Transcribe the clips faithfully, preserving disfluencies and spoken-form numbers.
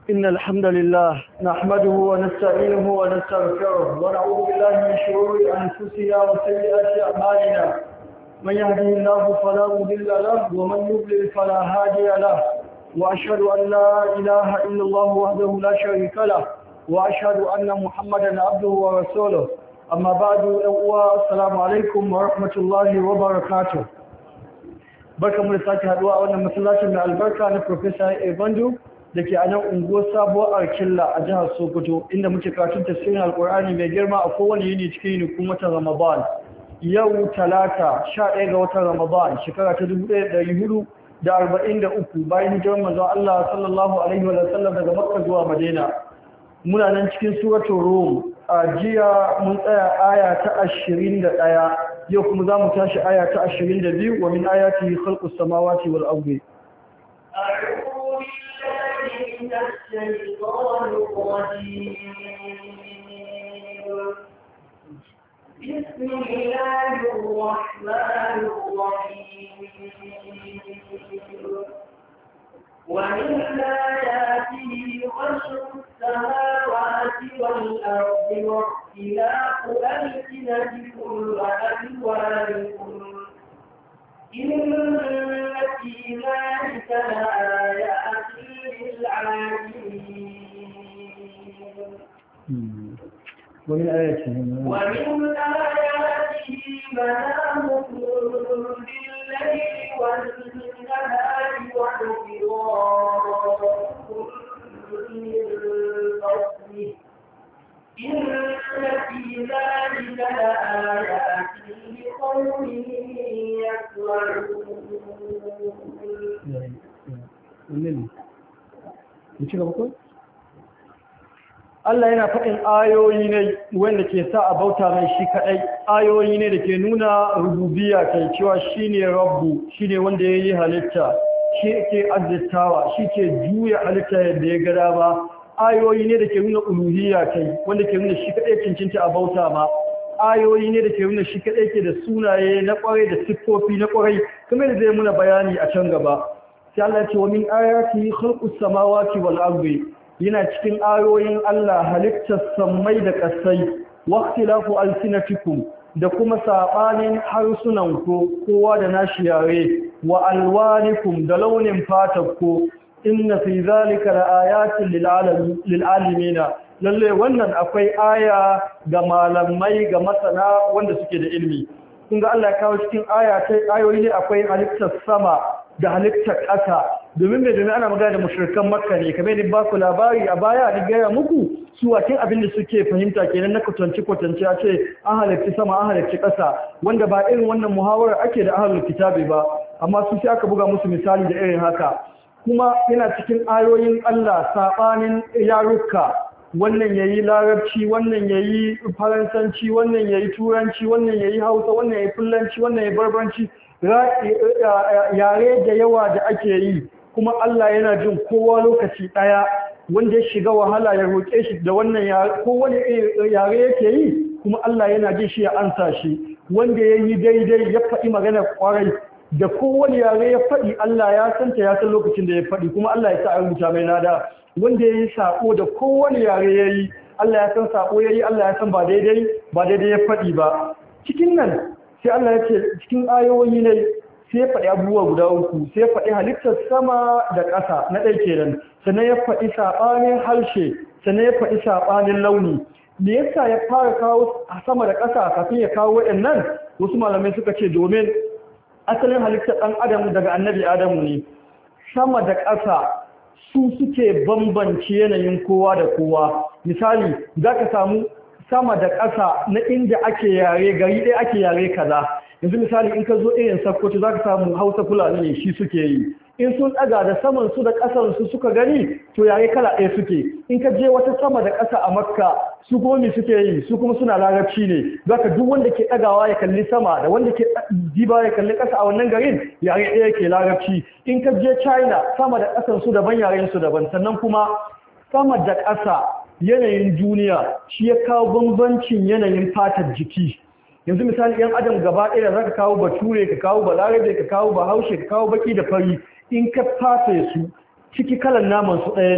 إن الحمد لله نحمده ونستعينه ونستغفره ونعوذ بالله من شرور أنفسنا وسيئات أعمالنا من يهده الله فلا مضل له ومن يضلل فلا هادي له وأشهد أن لا إله إلا الله وحده لا شريك له وأشهد أن محمدا عبده ورسوله أما بعد السلام عليكم ورحمة الله وبركاته barkamu da sake haduwa a wannan masallacin mai albarka na Professor Evandu da ke a nan unguwar sabuwar Arkilla a jihar Sokoto inda muke karatun tafsirin Alkur'ani mai girma a kowane yini cikin yinikun watan Ramadan. Yau talata sha ɗaya ga watan Ramadan shekara ta dubu ɗaya da ɗari hudu da arba'in da uku bayan hijirar manzon Allah sallallahu alaihi wa sallam daga Makka zuwa Madina. Muna nan cikin suratul Rum. A jiya mun tsaya aya ta ashirin da ɗaya yau kuma za mu tashi aya ta ashirin da biyu wa min ayati khalqus samawati wal ardi. أعوذ بالله من الشيطان الرجيم بسم الله الرحمن الرحيم ومن آياته خلق السماوات والأرض واختلاف ألسنتكم وألوانكم إن في ذلك لآيات للعالمين ومن آياته ومن آياته منامكم بالليل والنهار واعتراضكم من فضله إن في ذلك لآيات لقوم يسمعون. Allah yana faɗin ayoyi ne wanda ke sa a bauta mai shi kaɗai, ayoyi ne da ke nuna rububiya kai cewa shi ne rabbu, shi ne wanda ya yi halitta, shi ke azzitawa, shi ke juya halitta yadda ya gada ba, ayoyi ne da ke nuna uluhiyya kai wanda ke nuna shi kaɗai cincinta a bauta ma, ayoyi ne da ke nuna shi kaɗai ke da sunaye na ƙwarai da siffofi na ƙwarai, kuma da zai muna bayani a can gaba. Sai Allah ya ce wa min ayati khalqus samawati wal ardi, yana cikin ayoyin Allah halittar sammai da ƙasai, waqtilafu alsinatikum da kuma sabanin harsunan ku kowa da nashi yare, wa alwanikum da launin fatar ku, inna fi zalika laayatin lil alamin. Lalle wannan akwai aya ga malamai ga masana wanda suke da ilimi. Kun ga Allah ya kawo cikin aya ta ayoyi ne akwai halittar sama da halittar ƙasa, domin mai domin ana magana da mushrikan Makka ne, kamar yadda ba ku labari a baya ni gaya muku su wakin abin da suke fahimta kenan na kwatanci kwatanci a ce an halarci sama an halarci ƙasa, wanda ba irin wannan muhawara ake da ahlul kitabi ba, amma su sai aka buga musu misali da irin haka. Kuma yana cikin ayoyin Allah sabanin yaruka, wannan yayi larabci, wannan yayi faransanci, wannan yayi turanci, wannan yayi hausa, wannan yayi fullanci, wannan yayi barbanci, yare da yawa da ake yi, kuma Allah yana jin kowa lokaci daya, wanda ya shiga wahala ya roƙe shi da wannan yare, ko wani yare yake yi kuma Allah yana jin shi ya ansa shi, wanda ya yi daidai ya faɗi magana ƙwarai da kowane yare ya faɗi Allah ya santa ya san lokacin da ya faɗi kuma Allah ya sa a rubuta mai nada, wanda ya yi saƙo da kowane yare ya yi Allah ya san saƙo ya yi Allah ya san ba daidai ba daidai ya faɗi ba. Cikin nan sai Allah ya ce cikin ayoyi ne sai ya faɗi abubuwa guda uku, sai ya faɗi halittar sama da ƙasa na ɗaya kenan, sannan ya faɗi saɓanin harshe, sannan ya faɗi saɓanin launi. Me yasa ya fara kawo sama da ƙasa kafin ya kawo waɗannan? Wasu malamai suka ce domin asalin halittar ɗan adam daga annabi Adamu ne, sama da ƙasa su suke bambance yanayin kowa da kowa. Misali za ka samu sama da ƙasa na inda ake yare gari ɗaya ake yare kaza, yanzu misali in ka zo irin Sokoto za ka samu Hausa Fulani ne shi suke yi, in sun ɗaga da saman su da ƙasar su suka gani to yare kala ɗaya suke, in ka je wata sama da ƙasa a Makka su gomi suke yi, su kuma suna larabci ne, zaka duk wanda ke ɗagawa ya kalli sama da wanda ke diba ya kalli ƙasa a wannan garin yare ɗaya ke larabci. In ka je China sama da ƙasar su daban yaren su daban, sannan kuma sama da ƙasa yanayin duniya shi ya kawo bambancin yanayin fatar jiki. Yanzu misali yan adam gaba ɗaya za ka kawo bature, ka kawo balarabe, ka kawo bahaushe, ka kawo baki da fari, in ka fafe su ciki kalan naman su ɗaya ne,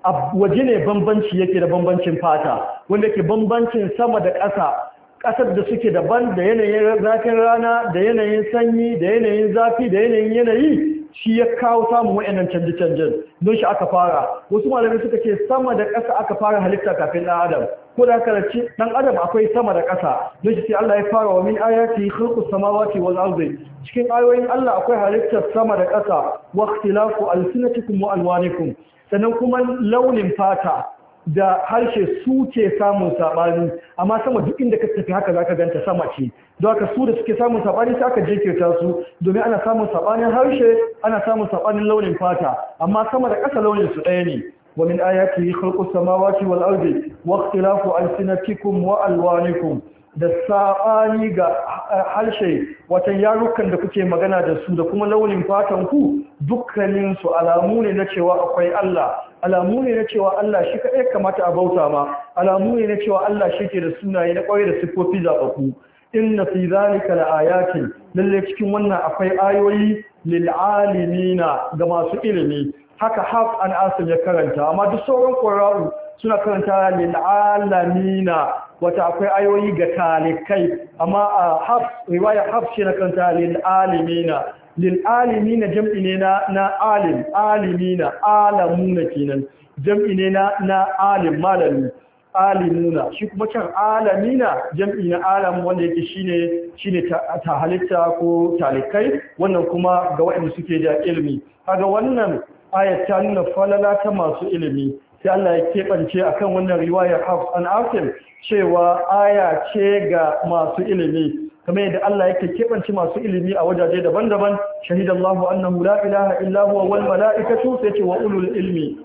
waje ne bambanci yake da bambancin fata wanda ke bambancin sama da ƙasa ƙasar da suke daban da yanayin zafin rana da yanayin sanyi da yanayin zafi da yanayin yanayi shi ya kawo samun wa'annan canje-canjen don shi aka fara wasu malamai suka ce sama da ƙasa aka fara halitta kafin ɗan adam ko da kalarci ɗan adam akwai sama da ƙasa don shi sai Allah ya fara wa min ayati khalqus samawati wal ardi cikin ayoyin Allah akwai halittar sama da ƙasa wa ikhtilafu alsinatikum wa alwanikum sannan kuma launin fata da harshe su ke samun saɓani amma sama duk inda ka tafi haka zaka ganta sama ce don haka su da suke samun saɓani sai aka jinkirta su domin ana samun saɓanin harshe ana samun saɓanin launin fata amma sama da ƙasa launin su ɗaya ne wa min ayati khalqus samawati wal ardi wa ikhtilafu alsinatikum wa alwanikum da saɓani ga harshe watan yarukan da kuke magana da su da kuma launin fatan ku dukkanin su alamu ne na cewa akwai Allah alamu ne na cewa Allah shi kaɗai kamata a bauta ma alamu ne na cewa Allah shi ke da sunaye na ƙwarai da siffofi zaɓaɓɓu inna fi zalika laayatin lalle cikin wannan akwai ayoyi lil alimina ga masu ilimi haka haf an asim ya karanta amma duk sauran qurra'u suna karanta lil alamina wata akwai ayoyi ga talikai amma a haf riwaya haf shi na karanta lil alimina lil alimina jam'i ne na na alim alimina alamuna kenan jam'i ne na na alim malami alimuna shi kuma can alamina jam'i na alam wanda yake shine shine ta halitta ko talikai wannan kuma ga waɗanda suke da ilimi kaga wannan ayat ta nuna falala ta masu ilimi sai Allah ya keɓance akan wannan riwayar Hafs an Asim cewa aya ce ga masu ilimi kamar yadda Allah yake keɓance masu ilimi a wajaje daban-daban shahidallahu annahu la ilaha illa huwa wal mala'ikatu sai ce wa ulul ilmi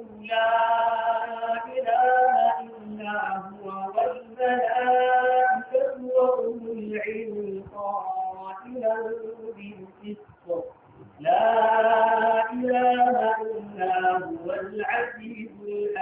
لا إله إلا هو العزيز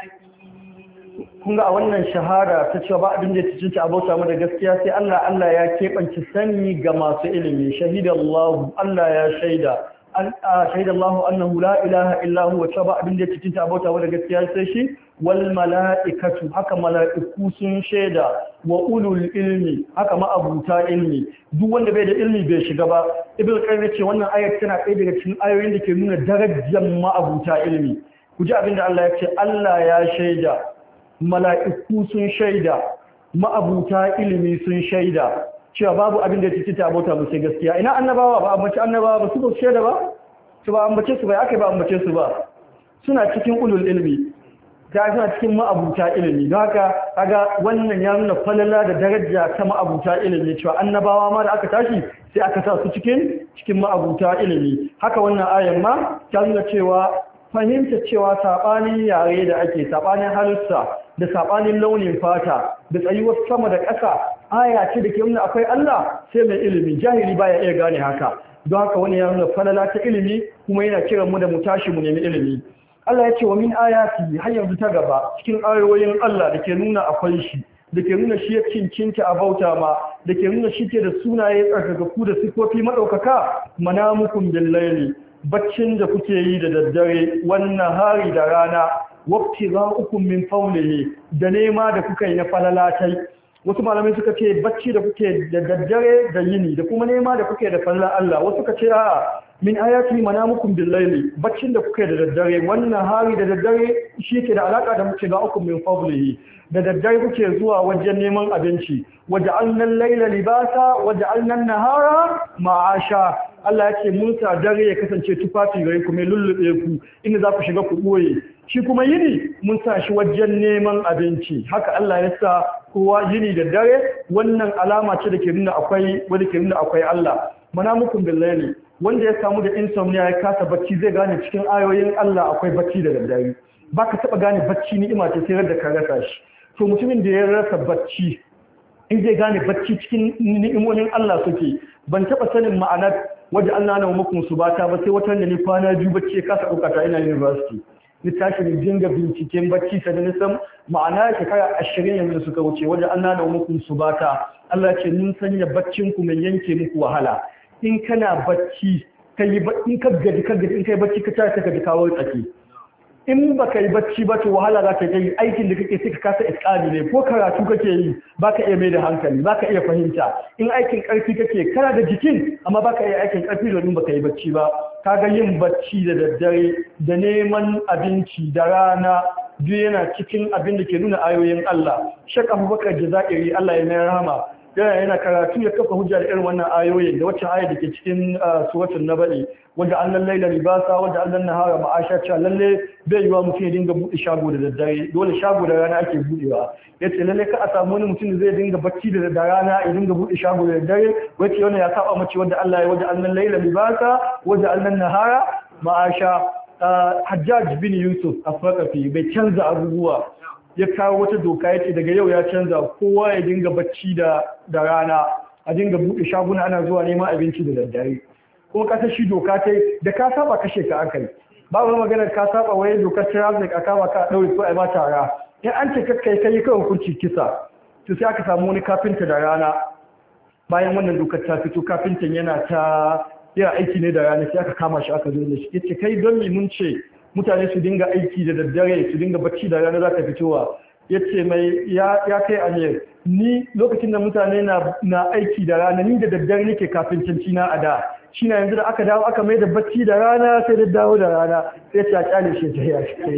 الحكيم. kun ga a wannan shahara ta cewa ba abin da ya cinta abota mu da gaskiya sai Allah Allah ya keɓance sani ga masu ilimi shahidallahu Allah ya shaida shahidallahu annahu la ilaha illa huwa cewa ba abin da ya cinta abota mu da gaskiya sai shi wal mala'ikatu haka mala'iku sun shaida wa ulul ilmi haka ma'abuta ilmi duk wanda bai da ilmi bai shiga ba ibnu qayyim yace wannan ayat tana ɗaya daga cikin ayoyin da ke nuna darajar ma'abuta ilmi ku ji abin da Allah ya ce Allah ya shaida mala'iku sun shaida ma'abuta ilmi sun shaida cewa babu abin da ya cinta abota mu sai gaskiya ina annabawa ba ambaci annabawa ba su ba shaida ba su ba ambace su ba akai ba ambace su ba suna cikin ulul ilmi ta suna cikin ma'abuta ilimi don haka kaga wannan ya nuna falala da daraja ta ma'abuta ilimi cewa annabawa ma da aka tashi sai aka sa su cikin cikin ma'abuta ilimi haka wannan ayan ma ta nuna cewa fahimta cewa sabanin yare da ake sabanin halussa da sabanin launin fata da tsayuwar sama da ƙasa aya ce da ke nuna akwai Allah sai mai ilimi jahili baya iya gane haka don haka wani ya nuna falala ta ilimi kuma yana kiran mu da mu tashi mu nemi ilimi Allah ya ce wa min ayati har yanzu ta gaba cikin ayoyin Allah da ke nuna akwai shi da ke nuna shi ya cincinta a bauta ma da ke nuna shi ke da sunaye tsarkakaku da sifofi maɗaukaka manamukum bil laili baccin da kuke yi da daddare wannan hari da rana waqti ra'ukum min fawlihi da nema da kuka yi na falalatai wasu malamai suka ce bacci da kuke da daddare da yini da kuma nema da kuke da fallan Allah wasu suka ce a'a min ayati manamukum bil layli baccin da kuke da daddare wannan hari da daddare shi ke da alaka da muke ga ukum min fadlihi da daddare kuke zuwa wajen neman abinci waja'alna al-layla libasa waja'alna an-nahara ma'asha Allah ya ce mun sa dare ya kasance tufafi gare ku mai lullube ku inda za ku shiga ku boye shi kuma yini mun sa shi wajen neman abinci haka Allah ya sa kowa yini da dare wannan alama ce da ke nuna akwai wanda ke nuna akwai Allah manamukum bil layli wanda ya samu da insomnia ya kasa bacci zai gane cikin ayoyin Allah akwai bacci da daddare baka taba gane bacci ni'ima ce sai da ka rasa shi to mutumin da ya rasa bacci in zai gane bacci cikin ni'imomin Allah suke ban taba sanin ma'anar waje Allah na muku subata ba sai wata da ni kwana biyu bacci ya kasa ɗaukata ina university ni tashi ni dinga binciken bacci sai na san ma'ana shekara ashirin yanzu suka wuce waje Allah na muku subata Allah ce mun sanya baccin ku mai yanke muku wahala in kana bacci kai in ka gaji ka gaji in kai bacci ka tashi ka ji kawo tsaki in baka yi bacci ba to wahala za ka yi aikin da kake sai ka kasa iskali ne ko karatu kake yi baka iya mai da hankali baka iya fahimta in aikin karfi kake kana da jikin amma baka iya aikin karfi domin baka yi bacci ba kaga yin bacci da daddare da neman abinci da rana duk yana cikin abin da ke nuna ayoyin Allah Sheikh Abubakar Jazairi Allah ya mai rahama yana yana karatu ya kafa hujja da irin wannan ayoyin da wacce ayar da ke cikin suratul nabai wanda annan laila libasa wanda annan nahara ma'asha cha lalle bai yiwa mutum ya dinga bude shago da daddare dole shago da rana ake budewa yace lalle ka a samu wani mutum da zai dinga bacci da rana ya dinga bude shago da daddare wace wannan ya saba mace wanda Allah ya wanda annan laila libasa wanda annan nahara ma'asha Hajjaj bin Yusuf Afraqafi bai canza abubuwa ya kawo wata doka yace daga yau ya canza kowa ya dinga bacci da da rana a dinga bude shaguna ana zuwa neman abinci da daddare kuma ka shi doka ta da ka saba kashe ka akai ba wani magana ka saba waye dokar traffic aka ba ka daure ko ai ma tara in an ce kakkai kai kai hukunci kisa to sai aka samu wani kafinta da rana bayan wannan dokar ta fito kafintan yana ta yana aiki ne da rana sai aka kama shi aka zo da shi yace kai don me mun ce mutane su dinga aiki da daddare su dinga bacci da rana za ka fitowa yace mai ya kai amir ni lokacin da mutane na na aiki da rana ni da daddare nake kafin canci na a da shi na yanzu da aka dawo aka mai da bacci da rana sai da dawo da rana sai ta kyale shi ta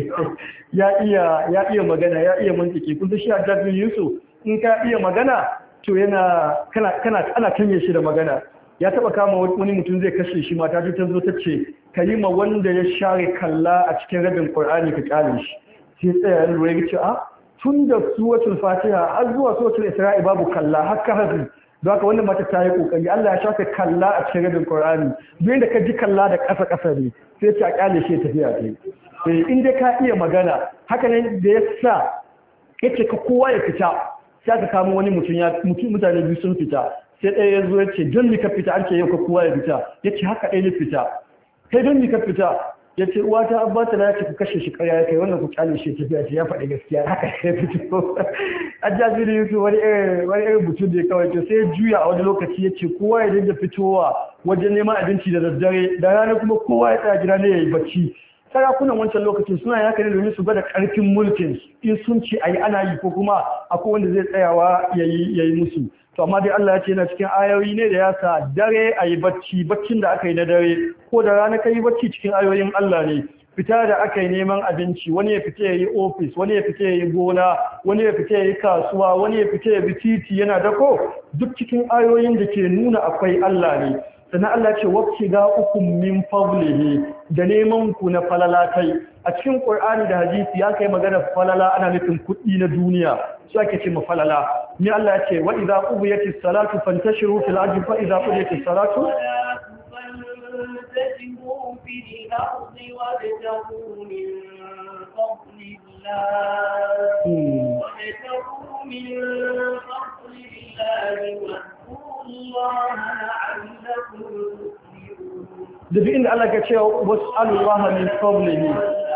ya iya ya iya magana ya iya mantiki kun shi Abdul Yusuf in ka iya magana to yana kana kana ana tanye shi da magana ya taba kama wani mutum zai kashe shi mata ta zo ta ce kalima wanda ya share kalla a cikin rabin Qur'ani ka kyale shi sai tsaya lura ya ce a tun da suratul Fatiha har zuwa suratul Isra'i babu kalla har ka hazi don haka wannan mata ta yi kokari Allah ya shafe kalla a cikin rabin Qur'ani duk da ka ji kalla da ƙasa ƙasa ne sai ta kyale shi tafiya ce sai in dai ka iya magana haka ne da ya sa yace ka kowa ya fita sai ka kama wani mutum ya mutane biyu sun fita sai ɗaya ya zo ya ce don ni ka fita an ce yau ka kowa ya fita ya ce haka ɗaya ni fita kai don ni ka fita ya ce uwa ta abba ta ya ce ku kashe shi ƙarya ya kai wannan ku kyale shi tafiya ce ya faɗi gaskiya haka ya fito an ja zuri yutu wani irin mutum da ya kawai to sai ya juya a wani lokaci ya ce kowa ya dinga fitowa wajen neman abinci da daddare da rana kuma kowa ya tsaya gida ne ya yi bacci sarakunan wancan lokacin suna yaka ne domin su gwada karfin mulkin in sun ce ayi ana yi ko kuma akwai wanda zai tsayawa yayi yayi musu to amma dai Allah ya ce yana cikin ayoyi ne da ya sa dare ayi bacci baccin da aka yi na dare ko da rana kai bacci cikin ayoyin Allah ne fita da aka yi neman abinci wani ya fita yayi office wani ya fita yayi gona wani ya fita yayi kasuwa wani ya fita ya bi titi yana dako duk cikin ayoyin da ke nuna akwai Allah ne sannan Allah ce wacce ga ukun min fadlihi da neman ku na falalatai a cikin Qur'ani da hadisi ya kai magana falala ana nufin kuɗi na duniya su ake ce ma falala ni Allah ya ce wa idza qudiyatis salatu fantashiru fil ardi fa idza qudiyatis salatu فانتشروا في الأرض وابتغوا من فضل الله وابتغوا من فضل الله واذكروا الله لعلكم تفلحون. da bi inda Allah ya ce was'alullaha min fadlihi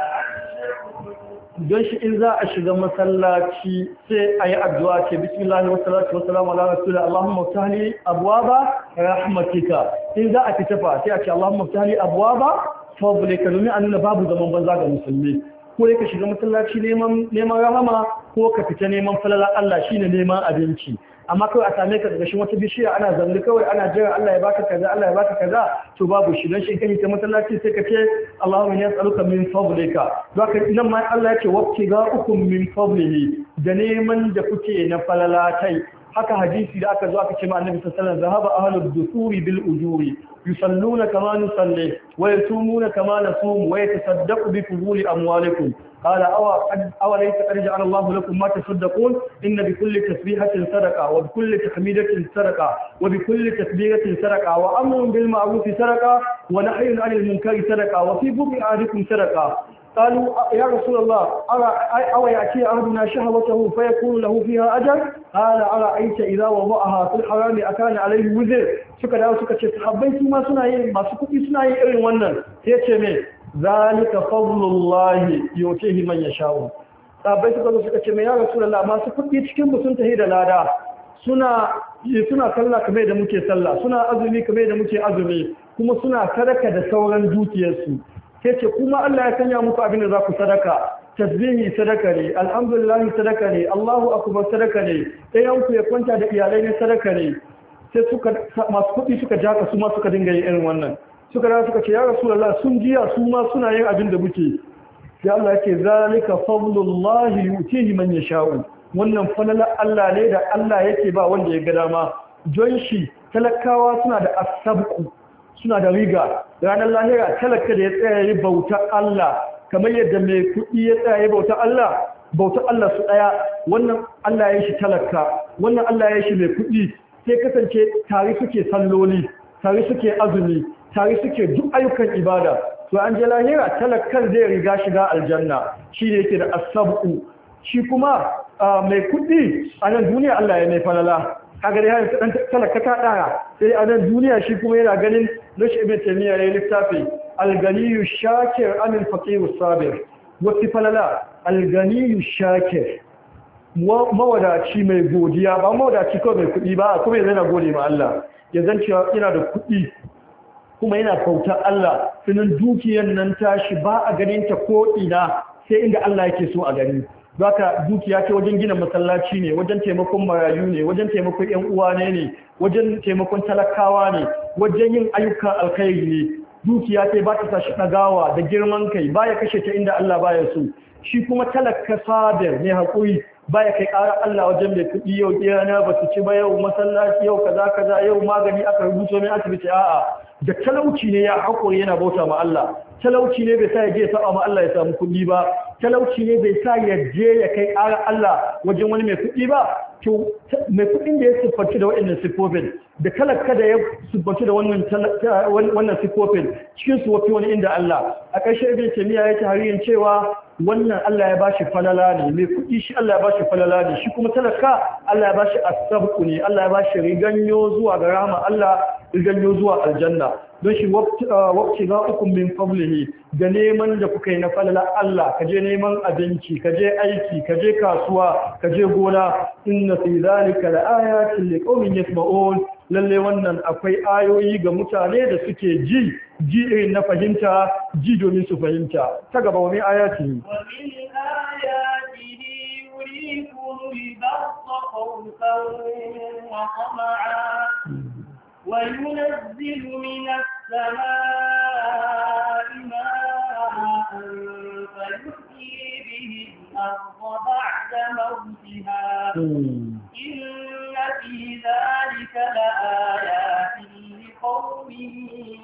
don shi in za a shiga masallaci sai a yi addu'a ce bismillah wa salatu wa salamu ala rasulillah Allahumma ftahli abwaba rahmatika in za a fita fa sai a ce Allahumma ftahli abwaba fadlika domin an nuna babu zaman banza ga musulmi ko ka shiga masallaci neman neman rahama ko ka fita neman falala Allah shine neman abinci amma kawai a same ka daga shi wata bishiya ana zamli kawai ana jira Allah ya baka kaza Allah ya baka kaza to babu shi don shi kai ta masallaci sai ka ce Allahumma inni as'aluka min fadlika zaka nan ma Allah ya ce waqti ga ukum min fadlihi da neman da kuke na falalatai haka hadisi da aka zo aka ce ma annabi sallallahu alaihi wasallam zahaba ahlud dusuri bil ujuri yusalluna kama nusalli wa yasumuna kama nasum wa yatasaddaqu bi fuduli amwalikum قال أو أو ليس قد جعل الله لكم ما تصدقون إن بكل تسبيحة صدقة وبكل تحميدة صدقة وبكل تكبيرة صدقة وأمر بالمعروف صدقة ونهي عن المنكر صدقة وفي بضع أحدكم صدقة قالوا يا رسول الله أرى أو يأتي أحدنا شهوته فيكون له فيها أجر قال أرأيت إذا وضعها في الحرام أكان عليه وزر suka dawo suka ce sahabbai su ma suna yin masu kuɗi suna yin irin wannan sai ce me zalika fadlullahi yutihi man yasha'u sahabbai suka zo suka ce me ya rasulullah masu kuɗi cikin mu sun tahi da lada suna suna sallah kamar da muke sallah suna azumi kamar da muke azumi kuma suna sadaka da sauran dukiyarsu sai ce kuma Allah ya sanya muku abin da za ku sadaka tasbihi sadaka ne alhamdulillah sadaka ne Allahu akbar sadaka ne ɗayan ku ya kwanta da iyalai ne sadaka ne sai suka masu kuɗi suka jaka su ma suka dinga yin irin wannan suka dawo suka ce ya rasulullah sun jiya su ma suna yin abin da muke sai Allah yake zalika fadlullahi yutihi man yasha'u wannan falalar Allah ne da Allah yake ba wanda ya ga dama don shi talakawa suna da asabku suna da riga ranar lahira talaka da ya tsaya yi bautar Allah kamar yadda mai kuɗi ya tsaya yi bautar Allah bautar Allah su ɗaya wannan Allah ya shi talaka wannan Allah ya shi mai kuɗi sai kasance tare suke salloli tare suke azumi tare suke duk ayyukan ibada to an je lahira talakar zai riga shiga aljanna shi ne yake da asabku shi kuma mai kuɗi a nan duniya Allah ya mai falala kaga dai har dan talaka ta daya sai a nan duniya shi kuma yana ganin Nashi Ibn Taymiyyah ya littafi al-ganiyyu shakir anil faqir sabir wati falala al-ganiyyu shakir mawadaci mai godiya ba mawadaci ko mai kuɗi ba kuma yana gode ma Allah ya zanci yana da kuɗi kuma yana bautar Allah sunan dukiyar nan tashi ba a ganin ta ko ina sai inda Allah yake so a gani zaka dukiya ce wajen gina masallaci ne wajen taimakon marayu ne wajen taimakon ƴan uwa ne ne wajen taimakon talakawa ne wajen yin ayyukan alkhairi ne dukiya ce ba ta sashi dagawa da girman kai baya kashe ta inda Allah baya so shi kuma talaka sabir ne hakuri baya kai ƙara Allah wajen mai kuɗi yau kiyana ba su ci ba yau masallaci yau kaza kaza yau magani aka rubuto mai asibiti a'a da talauci ne ya hakuri yana bauta ma Allah talauci ne bai sa ya je ya saba ma Allah ya samu kuɗi ba talauci ne bai sa ya je ya kai ƙara Allah wajen wani mai kuɗi ba to mai kuɗin da ya siffanci da waɗannan siffofin da talaka da ya siffanci da wannan wannan siffofin cikin su wafi wani inda Allah a ƙarshe Ibn Taymiyyah ya ta hariyin cewa wannan Allah ya bashi falala ne mai kuɗi shi Allah ya bashi falala ne shi kuma talaka Allah ya bashi asabku ne Allah ya bashi riganyo zuwa ga rahama Allah riganyo zuwa aljanna don shi waqti ga ukum min qablihi da neman da kuka yi na falala Allah ka je neman abinci ka je aiki ka je kasuwa ka je gona inna fi zalika laayatin liqaumin yasma'un lalle wannan akwai ayoyi ga mutane da suke ji ji irin na fahimta ji domin su fahimta ta gaba wani ayati wa min ayatihi yuriikum al-barqa khawfan wa tama'a wa yunazzilu minas samaa'i ma'an fayuhyi bihi al-ardha ba'da mawtiha inna fi dhalika laayatin liqaumin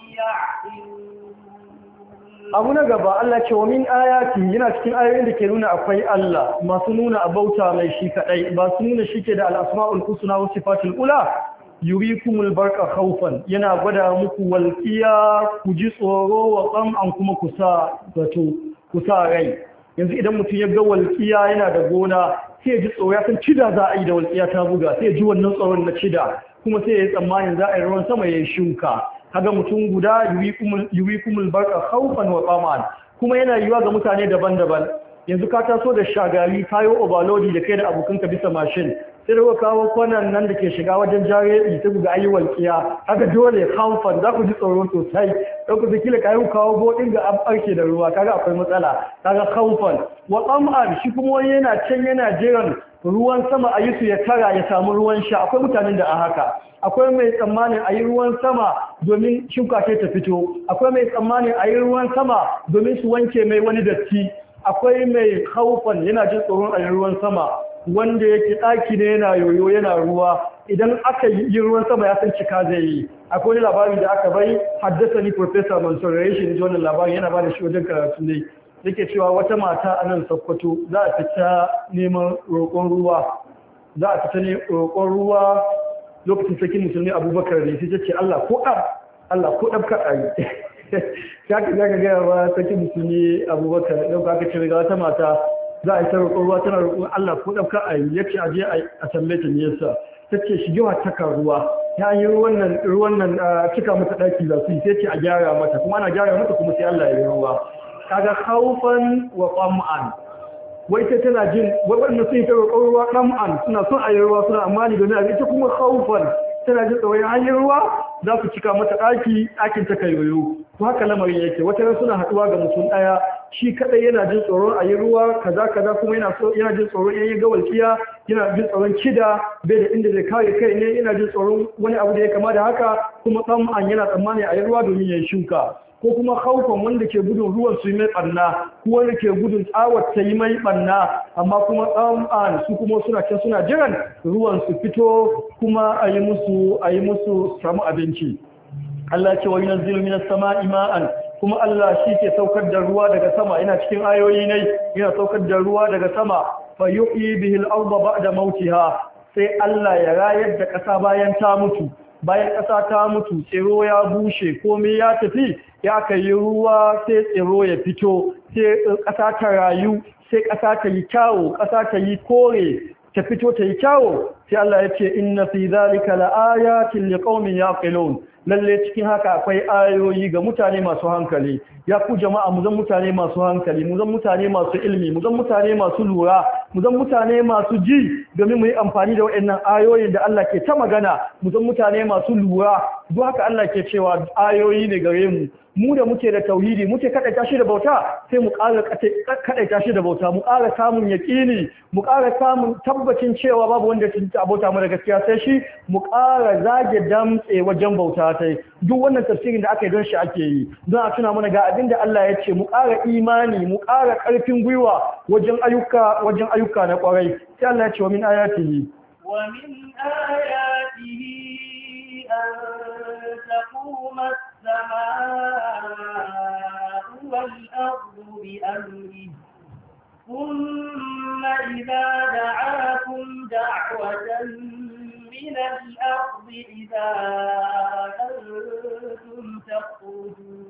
abu na gaba Allah ce wa min ayati yana cikin ayoyin da ke nuna akwai Allah masu nuna abauta mai shi kadai ba su nuna shi ke da al-asma'ul husna wa sifatul ula yurikumul barqa khawfan yana gwada muku walqiya ku ji tsoro wa qam'an kuma ku sa zato ku sa rai yanzu idan mutum ya ga walqiya yana da gona sai ya ji tsoro ya san cida za a yi da walqiya ta buga sai ya ji wannan tsoron na cida kuma sai ya yi tsammanin za a yi ruwan sama ya yi shuka kaga mutum guda yuwikumul barqa khawfan wa taman kuma yana yiwa ga mutane daban-daban yanzu ka taso da shagari kayo overload da kai da abokanka bisa mashin sai da kawo kwanan nan da ke shiga wajen jaredi sai ku ga ayyuwal kiya kaga dole khawfan za ku ji tsoro sosai don ku kila kayo kawo bodin ga an barke da ruwa kaga akwai matsala kaga khawfan wa taman shi kuma wani yana can yana jiran ruwan sama a yi su ya tara ya samu ruwan sha akwai mutanen da a haka akwai mai tsammanin a yi ruwan sama domin shuka ce ta fito akwai mai tsammanin a yi ruwan sama domin su wanke mai wani datti akwai mai haufan yana jin tsoron a yi ruwan sama wanda yake ɗaki ne yana yoyo yana ruwa idan aka yi ruwan sama ya san cika zai yi akwai wani labari da aka bai haddasa ni professor Mansur Raishi ne wannan labari yana ba da shi wajen karatu ne yake cewa wata mata a nan Sokoto za a fita neman roƙon ruwa za a fita ne roƙon ruwa lokacin sarkin musulmi Abubakar ne sai ta ce Allah ko ɗab Allah ko ɗab ka ɗari ya ka ga ga ba sarkin musulmi Abubakar yau ka ce ga wata mata za a yi ta roƙon ruwa tana roƙon Allah ko ɗab ka ɗari yace a je a tambaye ta me yasa tace shigewa taka ruwa ta yi ruwan nan ruwan nan cika mata ɗaki za su yi sai ce a gyara mata kuma ana gyara mata kuma sai Allah ya yi ruwa kaga khawfan wa qam'an wai sai tana jin waɗanda sun yi ta roƙon ruwa qam'an suna son ayi ruwa suna amani da nabi ita kuma khawfan tana jin tsoron ayi ruwa za su cika mata ɗaki ɗakin ta kayoyo to haka lamarin yake wata ran suna haduwa ga mutum daya shi kadai yana jin tsoron ayi ruwa kaza kaza kuma yana so yana jin tsoron yayin ga walkiya yana jin tsoron kida bai da inda zai kare kai ne yana jin tsoron wani abu da ya kama da haka kuma dan an yana tsammani ayi ruwa domin ya shuka ko kuma haufan wanda ke gudun ruwan su yi mai ɓanna ko wanda ke gudun tsawar ta yi mai ɓanna amma kuma tsam'an su kuma suna can suna jiran ruwan su fito kuma a yi musu a yi musu samu abinci Allah ce wa yunazzilu minas sama'i ma'an kuma Allah shi ke saukar da ruwa daga sama yana cikin ayoyi ne yana saukar da ruwa daga sama fa yuhyi bihi al-ardha ba'da mautiha sai Allah ya rayar da ƙasa bayan ta mutu bayan ƙasa ta mutu tsiro ya bushe komai ya tafi ya ka yi ruwa sai tsiro ya fito sai ƙasa ta rayu sai ƙasa ta yi kyawo ƙasa ta yi kore ta fito ta yi kyawo sai Allah ya ce inna fi zalika laayatin liqaumin yaqilun lalle cikin haka akwai ayoyi ga mutane masu hankali ya ku jama'a mu zan mutane masu hankali mu zan mutane masu ilimi mu zan mutane masu lura mu zan mutane masu ji domin mu yi amfani da waɗannan ayoyin da Allah ke ta magana mu zan mutane masu lura duk haka Allah ke cewa ayoyi ne gare mu mu da muke da tauhidi muke kadaita shi da bauta sai mu ƙara kadaita shi da bauta mu ƙara samun yaƙini mu ƙara samun tabbacin cewa babu wanda ya tunta abota mu da gaskiya sai shi mu ƙara zage damtse wajen bauta tai duk wannan tafsirin da aka yi don shi ake yi don a tuna mana ga abin da Allah ya ce mu ƙara imani mu ƙara ƙarfin gwiwa wajen ayyuka wajen ayyuka na ƙwarai sai Allah ya ce wa min ayatihi wa min ayatihi an taquma السماء والأرض بأمره ثم إذا دعاكم دعوة من الأرض إذا أنتم تخرجون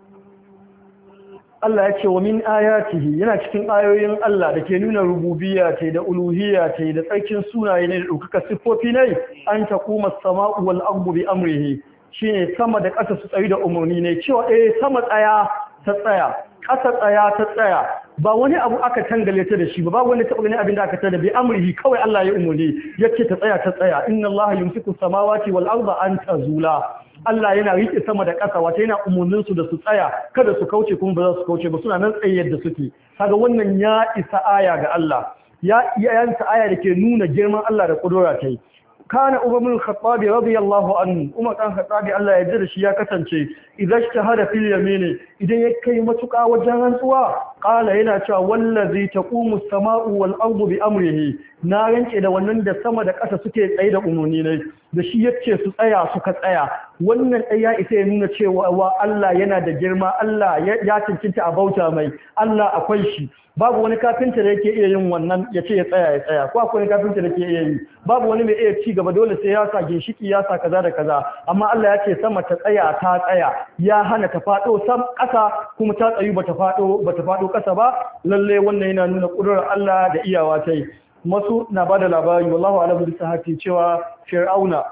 Allah ya ce wa min ayatihi yana cikin ayoyin Allah da ke nuna rububiyya ce da uluhiyya ce da tsarkin sunaye ne da ɗaukaka siffofi ne an taquma as-sama'u wal ardu bi amrihi shine sama da ƙasa su tsayi da umarni ne cewa eh sama tsaya ta tsaya ƙasa tsaya ta tsaya ba wani abu aka tangale ta da shi ba babu wani taɓa ganin abin da aka tada bi amrihi kawai Allah ya umarni yace ta tsaya ta tsaya inna Allah yumsiku samawati wal arda an tazula Allah yana rike sama da ƙasa wata yana umurnin su da su tsaya kada su kauce kuma ba za su kauce ba suna nan tsaye yadda suke kaga wannan ya isa aya ga Allah ya iya aya da ke nuna girman Allah da kudura ta yi kana Umar bin Khattab radiyallahu anhu Umar kan Khattab Allah ya yarda shi ya kasance idan shahada fil yamin idan ya kai matuƙa wajen rantsuwa qala yana cewa wallazi taqumu as-sama'u wal ardu bi amrihi na rance da wannan da sama da ƙasa suke tsaye da umurni ne da shi yace su tsaya suka tsaya wannan ɗaya isa ya nuna cewa wa Allah yana da girma Allah ya cincinta a bauta mai Allah akwai shi babu wani kafinta da yake iya yin wannan ya ce ya tsaya ya tsaya ko akwai wani kafinta da ke iya yi babu wani mai iya ci gaba dole sai ya sa ginshiki ya sa kaza da kaza amma Allah ya ce sama ta tsaya ta tsaya ya hana ta fado sam ƙasa kuma ta tsayu bata fado bata fado ƙasa ba lalle wannan yana nuna ƙudurar Allah da iyawa ta yi masu na bada labari wallahu a'lamu bi sahati cewa Fir'auna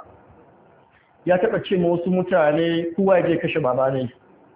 ya taba ce ma wasu mutane kowa ya je kashe baba ne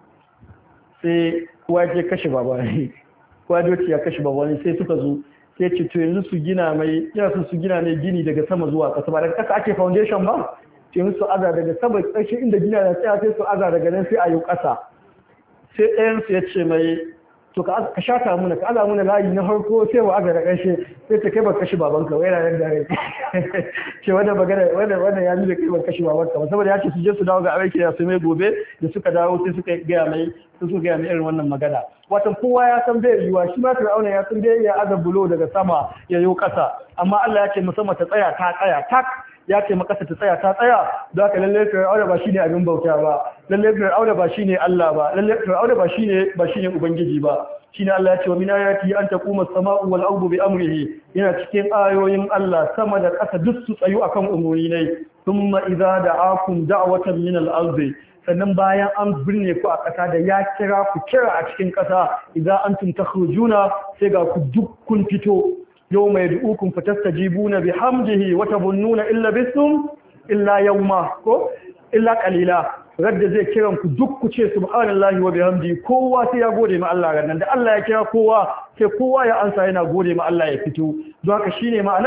sai kowa ya je kashe baba ne kwadoci ya kashe babban sai suka zo sai ce to yanzu su gina mai yana su su gina ne gini daga sama zuwa ƙasa ba daga ƙasa ake foundation ba ce yanzu su aza daga sama ƙarshe inda gina da tsaya sai su aza daga nan sai a yi ƙasa sai ɗayan su ya ce mai to ka shata muna ka aza muna layi na farko sai wa aza da ƙarshe sai ta kai ba kashe babanka wai ranar da rai ce wanda magana wanda wanda ya nuna kai ba kashe babanka ba saboda ya ce su je su dawo ga aiki da su mai gobe da suka dawo sai suka gaya mai sai suka gaya mai irin wannan magana watan kowa ya san bai yiwa shi ma Fir'auna ya san bai ya aza bulo daga sama ya yo ƙasa amma Allah ya ce musamman ta tsaya ta tsaya tak ya ce makasa ta tsaya ta tsaya don haka lalle Fir'auna ba shine abin bauta ba lalle Fir'auna ba shine Allah ba lalle Fir'auna ba shine ba shine ubangiji ba shine Allah ya ce wa min ayati an taquma as-sama'u wal ardu bi amrihi yana cikin ayoyin Allah sama da ƙasa duk su tsayu akan umuri ne thumma idza da'akum da'watan min al-ardi sannan bayan an birne ku a ƙasa da ya kira ku kira a cikin ƙasa idan antum takhrujuna sai ga ku duk kun fito yau mai du'ukun fatastajibuna bihamdihi wa tabunnuna illa bisum illa yawma ko illa qalila radda zai kiran ku duk ku ce subhanallahi wa bihamdi kowa sai ya gode ma Allah rannan da Allah ya kira kowa sai kowa ya ansa yana gode ma Allah ya fito don haka shine ma'anar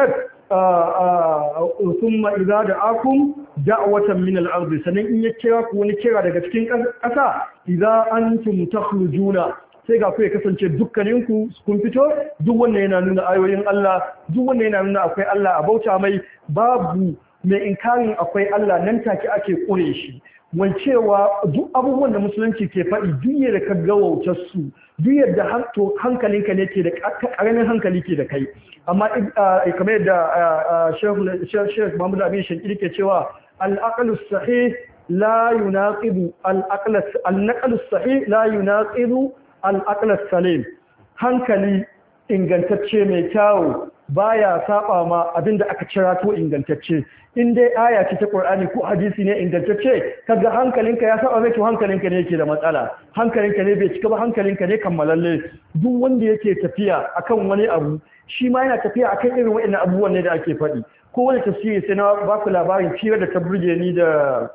thumma idza da'akum da'watan min al-ard sanan in ya kira ku wani kira daga cikin ƙasa idza antum takhrujuna sai ga ku ya kasance dukkaninku kun fito duk wannan yana nuna ayoyin Allah duk wannan yana nuna akwai Allah a bauta mai babu mai inkarin akwai Allah nan take ake kure shi wancewa duk abubuwan da musulunci ke faɗi duk yadda ka ga wautar su duk yadda hankalinka ne ke da ƙaramin hankali ke da kai amma kamar yadda Sheikh Muhammad Abin Shankiri ke cewa al-aqlu sahih la yunaqidu al-aql al-naqlu sahih la yunaqidu al-aql salim hankali ingantacce mai kyawu baya saba ma abinda aka cira to ingantacce in dai aya ce ta Qur'ani ko hadisi ne ingantacce kaga hankalinka ya saba mai to hankalinka ne yake da matsala hankalinka ne bai cika ba hankalinka ne kammalalle duk wanda yake tafiya akan wani abu shi ma yana tafiya akan irin waɗannan abubuwan ne da ake faɗi ko wani tafsiri sai na ba ku labarin fira da ta burge ni da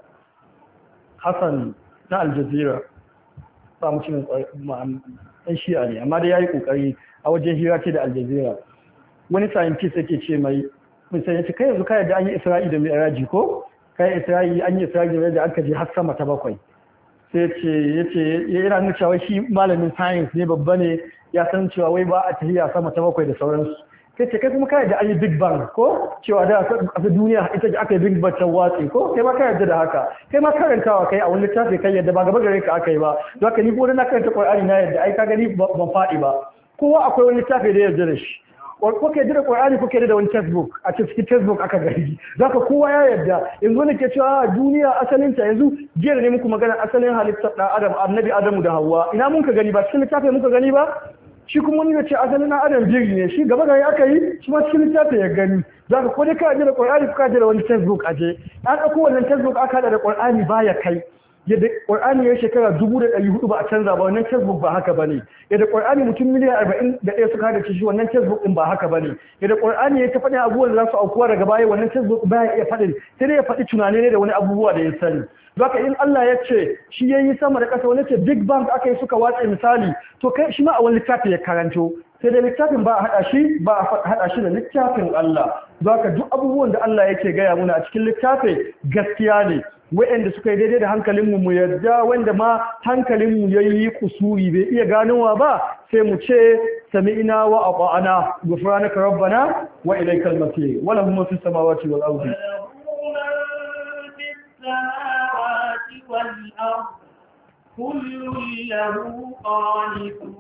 Hassan na Al Jazeera ba mu cin ɗan shi'a ne amma dai yayi kokari a wajen hira ce da Al Jazeera wani scientist yake ce mai misali yace kai yanzu kai da an yi Isra'i da Mi'raji ko kai Isra'i an yi Isra'i da aka je har sama ta bakwai sai ce yace yana nuna cewa shi malamin science ne babba ne ya san cewa wai ba a tafiya sama ta bakwai da sauransu sai ce kai kuma kai da an yi Big Bang ko cewa da a duniya ita aka yi Big Bang ta watsi ko kai ma ka yarda da haka kai ma karantawa kai a wani littafi kai yadda ba gaba gare ka aka yi ba don haka ni ko na karanta Qur'ani na yadda ai ka gani ban faɗi ba kowa akwai wani littafi da ya yarda da shi ko ke da Qur'ani ko ke da wani textbook a cikin textbook aka gari zaka kowa ya yarda yanzu ne ke cewa duniya asalin ta yanzu jiya ne muku magana asalin halittar da Adam annabi Adamu da Hawwa ina mun ka gani ba cikin littafi muka gani ba shi kuma wani ya ce asalin Adam biri ne shi gaba gari aka yi shi ma cikin littafi ya gani zaka ko dai ka da Qur'ani ko ka da wani textbook aje an dauko wannan textbook aka hada da Qur'ani baya kai yadda Qur'ani ya shekara dubu da ɗari hudu ba a canza ba wannan textbook ba haka bane yadda Qur'ani mutum miliyan arba'in da ɗaya suka hada shi wannan textbook din ba haka bane yadda Qur'ani ya ta faɗi abubuwan da za su aukuwa daga baya wannan textbook baya iya faɗi sai dai ya faɗi tunane ne da wani abubuwa da ya sani haka in Allah ya ce shi yayi sama da ƙasa wani ce Big Bang aka yi suka watsa misali to kai shi ma a wani littafi ya karanto sai dai littafin ba a haɗa shi ba a haɗa shi da littafin Allah haka duk abubuwan da Allah yake gaya muna a cikin littafi gaskiya ne wa'anda suka yi daidai da hankalinmu mu yarda wanda ma hankalinmu ya yi kusuri bai iya ganowa ba sai mu ce sami'ina wa ata'ana ghufranaka rabbana wa ilaykal masir wa lahu ma fis samawati wal ardi kullu lahu qanitun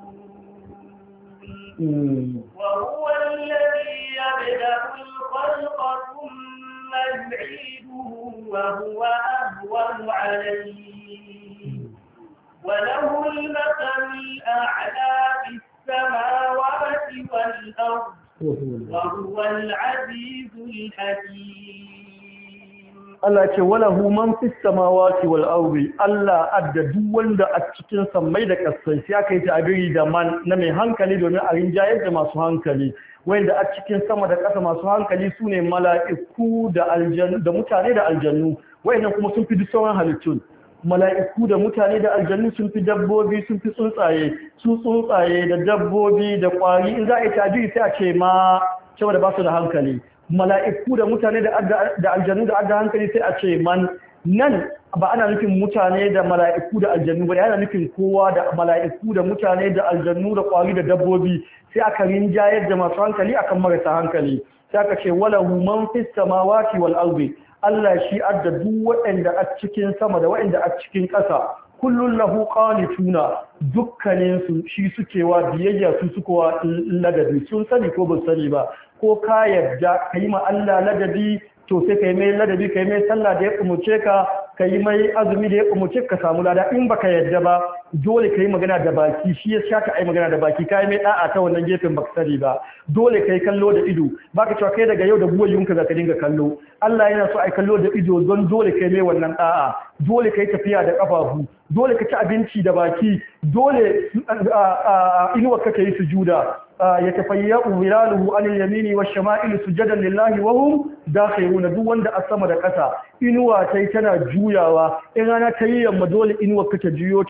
وهو الذي يبدأ الخلق ثم يعيده وهو أهون عليه وله المثل الأعلى في السماوات والأرض وهو العزيز الحكيم Allah ce walahu man fis samawati wal ardi Allah adda duk wanda a cikin sammai da kasai sai aka yi ta'abiri da man na mai hankali domin a rinjayar da masu hankali wanda a cikin sama da ƙasa masu hankali sune mala'iku da aljannu da mutane da aljannu wayannan kuma sun fi duk sauran halittun mala'iku da mutane da aljannu sun fi dabbobi sun fi tsuntsaye su tsuntsaye da dabbobi da kwari in za a yi ta'abiri sai a ce ma cewa da ba su da hankali mala'iku da mutane da aljanu da adda hankali sai a ce man nan ba ana nufin mutane da mala'iku da aljanu ba yana nufin kowa da mala'iku da mutane da aljanu da kwari da dabbobi sai aka rinjayar da masu hankali akan marasa hankali sai aka ce walahu man fis samawati wal ardi Allah shi adda duk waɗanda a cikin sama da waɗanda a cikin ƙasa kullun lahu qanituna dukkanin su shi suke wa biyayya su suke wa ladabi sun sani ko ba sani ba ko ka yarda kai ma Allah ladabi to sai kai mai ladabi kai mai sallah da ya umurce ka kai mai azumi da ya umurce ka samu lada in baka yarda ba dole kai magana da baki shi ya shaka ai magana da baki kai mai da'a ta wannan gefen baka sani ba dole kai kallo da ido baka cewa kai daga yau da buwayunka zaka dinga kallo Allah yana so ai kallo da ido don dole kai mai wannan da'a dole kai tafiya da kafafu dole ka ci abinci da baki dole inuwa ka yi sujuda ya tafayya wilaluhu anil yamini wash shama'il sujadan lillahi wa hum dakhiruna duk wanda a sama da ƙasa inuwa tai tana juyawa in rana ta yi yamma dole inuwa ka ta juyo ta yo gaba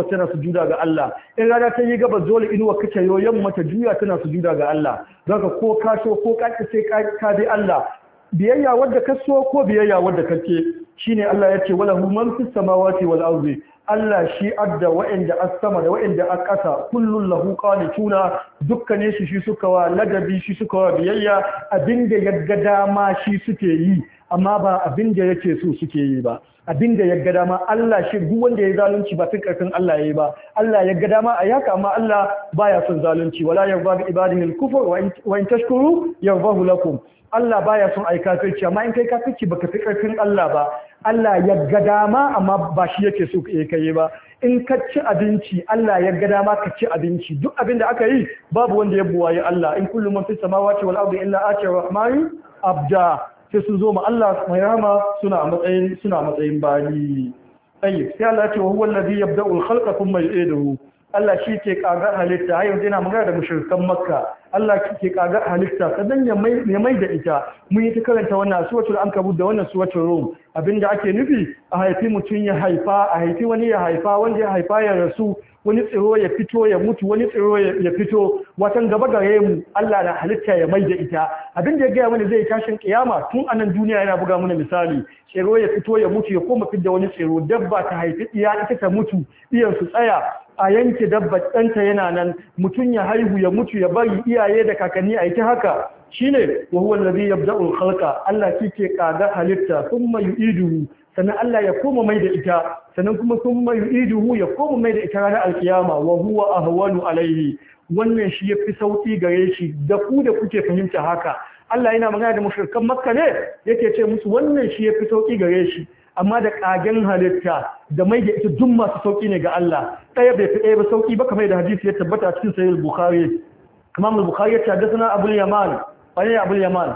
tana sujuda ga Allah in rana ta yi gaba dole inuwa kace yo yamma ta juya tana sujuda ga Allah zaka ko ka so ko ka sai ka bi Allah biyayya wadda ka so ko biyayya wadda kake shine Allah yace wala hum man fis samawati wal ardi Allah shi adda wa'inda as-sama da wa'inda as-ƙasa kullun lahu qanituna dukkanin shi shi suka wa ladabi shi suka wa biyayya abinda yagga dama shi suke yi amma ba abinda yake so suke yi ba abinda yagga dama Allah shi duk wanda ya zalunci ba fin karfin Allah yayi ba Allah yagga dama a yaka amma Allah baya son zalunci wala yarda bi ibadihi al-kufr wa in tashkuru yardahu lakum Allah baya son ai kafirci amma in kai kafirci baka fi karfin Allah ba Allah ya ga dama amma ba shi yake so kai ba in ka ci abinci Allah ya ga dama ka ci abinci duk abin da aka yi babu wanda ya buwaye Allah in kullu man fis samawati wal ardi illa ati rahmani abda sai sun zo ma Allah mai rahama suna matsayin suna matsayin bani ayi sai Allah ya ce wa huwa alladhi yabda'u al-khalqa thumma yu'iduhu Allah shi ke kagar halitta har yanzu yana magana da mushrikan Makka Allah ke kagar halitta sannan ya mai ya mai da ita mun yi ta karanta wannan suratul ankabut da wannan suratul rum abinda ake nufi a haifi mutun ya haifa a haifi wani ya haifa wanda ya haifa ya rasu wani tsiro ya fito ya mutu wani tsiro ya fito watan gaba gare mu Allah na halitta ya mai da ita abinda ya gaya mana zai tashin kiyama tun anan duniya yana buga mana misali tsiro ya fito ya mutu ya koma fidda wani tsiro dabba ta haifi iya ita ta mutu iyan su tsaya a yanke dabba ɗanta yana nan mutum ya haihu ya mutu ya bari iyaye da kakanni a ita haka shine wa huwa allazi yabda'u al-khalqa Allah kike kaga halitta thumma yu'iduhu sannan Allah ya koma mai da ita sannan kuma thumma yu'iduhu ya koma mai da ita ranar alkiyama wa huwa ahwanu alaihi wannan shi yafi sauki gare shi da ku da kuke fahimta haka Allah yana magana da mushrikan Makka ne yake ce musu wannan shi yafi sauki gare shi amma da kagen halitta da mai da ita duk masu sauki ne ga Allah ɗaya bai fi ɗaya ba sauki ba kamar da hadisi ya tabbata a cikin sahih al-bukhari Imam al-bukhari ya ce na Abu Yaman wani Abu Yaman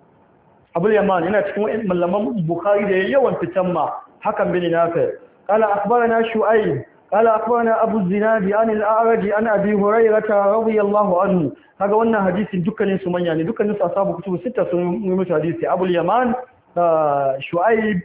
Abu Yaman yana cikin malaman Bukhari da yawan fitan ma hakan bin Nafi qala akhbarana Shu'aib qala akhbarana Abu Zinad an al-A'raj an Abi Hurairah radiyallahu anhu kaga wannan hadisin dukkanin su manya ne dukkanin su ashabu kutubu sita sun yi musu hadisi Abu Yaman Shu'aib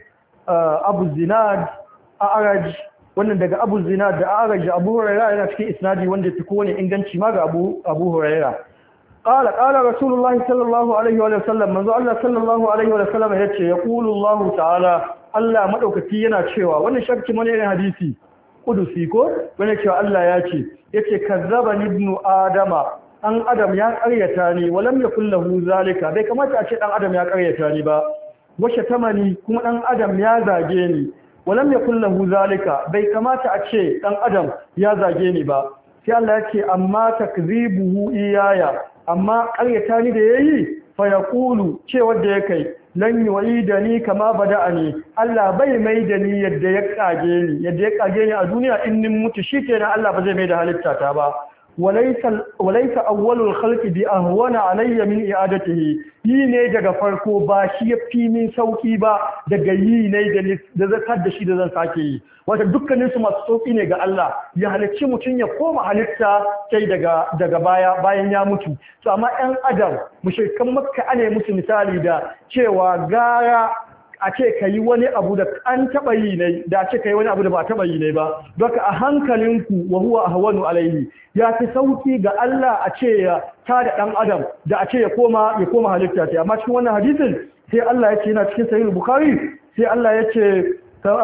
Abu Zinad A'raj wannan daga Abu Zinad da A'raj Abu Hurairah yana cikin isnadi wanda ya fi kowane inganci ma ga Abu Abu Hurairah قال قال رسول الله صلى الله عليه وسلم منذ الله صلى الله عليه وسلم yace yaqulu Allah ta'ala Allah madaukaki yana cewa wannan shakki mun ne hadisi kudusi ko wanda cewa Allah ya ce yace kazzabani ibnu adama dan adam ya karyata ni walam yakul lahu zalika bai kamata a ce dan adam ya karyata ni ba washe tamani kuma dan adam ya zage ni walam yakul lahu zalika bai kamata a ce dan adam ya zage ni ba sai Allah ya ce amma takzibuhu iyaya amma ƙaryata ni da yayi fa yaqulu cewa da yake lan yu'idani kama bada'ani Allah bai mai da ni yadda ya kage ni yadda ya kage ni a duniya in nin mutu shikenan Allah ba zai mai da halitta ta ba walaysa walaysa awwalul khalqi bi ahwana alayya min i'adatihi yi ne daga farko ba shi yafi min sauki ba daga yi ne da zakar da shi da zan sake yi wata dukkanin su masu sauki ne ga Allah ya halicci mutum ya koma halitta sai daga daga baya bayan ya mutu to amma ɗan adam mushrikan Makka ana musu misali da cewa gara a ce ka yi wani abu da an taɓa yi ne da a ce ka yi wani abu da ba taɓa yi ne ba doka a hankalinku wa huwa ahwanu alaihi ya fi sauki ga Allah a ce ya ta da ɗan adam da a ce ya koma ya koma halitta ta amma cikin wannan hadisin sai Allah ya ce yana cikin sahih bukhari sai Allah ya ce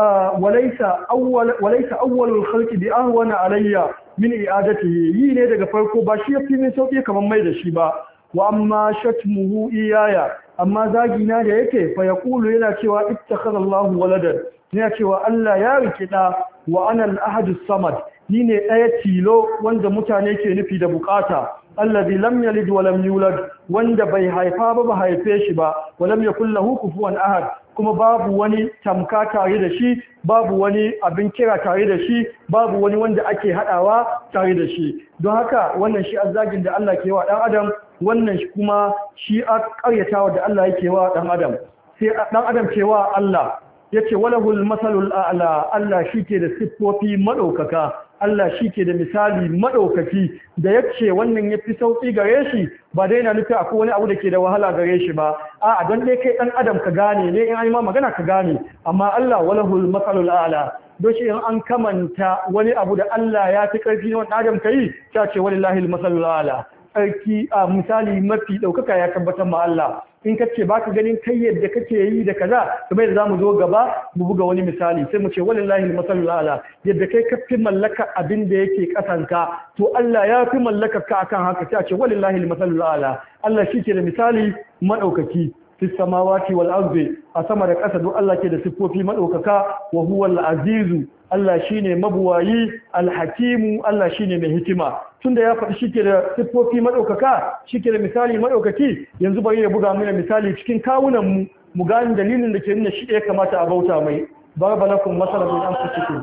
walaysa awwal walaysa awwalul khalqi bi ahwana alayya min i'adatihi yi ne daga farko ba shi yafi min sauki kamar mai da shi ba wa amma shatmuhu iyaya amma zagina da yake fa yaqulu yana cewa ittakhadallahu waladan yana cewa Allah ya rike da wa ana al-ahadus samad ni ne daya tilo wanda mutane ke nufi da bukata allazi lam yalid wa lam yulad wanda bai haifa ba ba haife shi ba wa lam yakul lahu kufuwan ahad kuma babu wani tamka tare da shi babu wani abin kira tare da shi babu wani wanda ake hadawa tare da shi don haka wannan shi azzagin da Allah ke wa dan adam wannan shi kuma shi a karyatawa da Allah yake wa dan adam sai dan adam cewa Allah yace walahul masalul a'la Allah shike da siffofi madaukaka Allah shike da misali madaukaki da yace wannan yafi sauki gare shi ba dai na nufi akwai wani abu da ke da wahala gare shi ba a'a don dai kai dan adam ka gane ne in an yi ma magana ka gane amma Allah walahul masalul a'la don shi in an kamanta wani abu da Allah ya fi karfi na wani adam kai ta ce wallahi al-masallu ala sarki a misali mafi daukaka ya tabbatar ma Allah in kace baka ganin kai yadda kake yi da kaza kamar yadda zamu zo gaba mu buga wani misali sai mu ce wallahi al-masallu ala yadda kai ka fi mallaka abin da yake kasanka to Allah ya fi mallaka ka akan haka sai a ce wallahi al-masallu ala Allah shi ke da misali madaukaki fi samawati wal ardi a sama da ƙasa duk Allah ke da siffofi madaukaka wa huwal azizu Allah shine mabuwayi al-hakimu Allah shine mai hikima tunda ya faɗi shike da siffofi madaukaka shike da misali madaukaki yanzu bari ya buga mana misali cikin kawunan mu mu gane dalilin da ke nuna shi ya kamata a bauta mai barbalakum masalan min anfusikum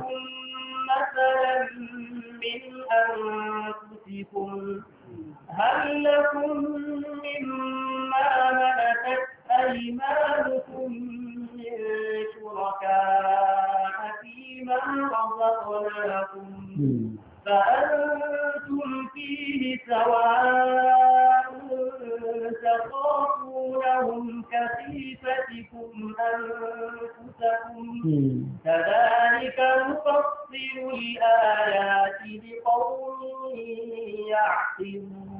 min anfusikum hal lakum mimma malakat أيمانكم من شركاء فيما رزقناكم فأنتم فيه سواء تخافونهم كخيفتكم أنفسكم كذلك نفصل الآيات لقوم يعقلون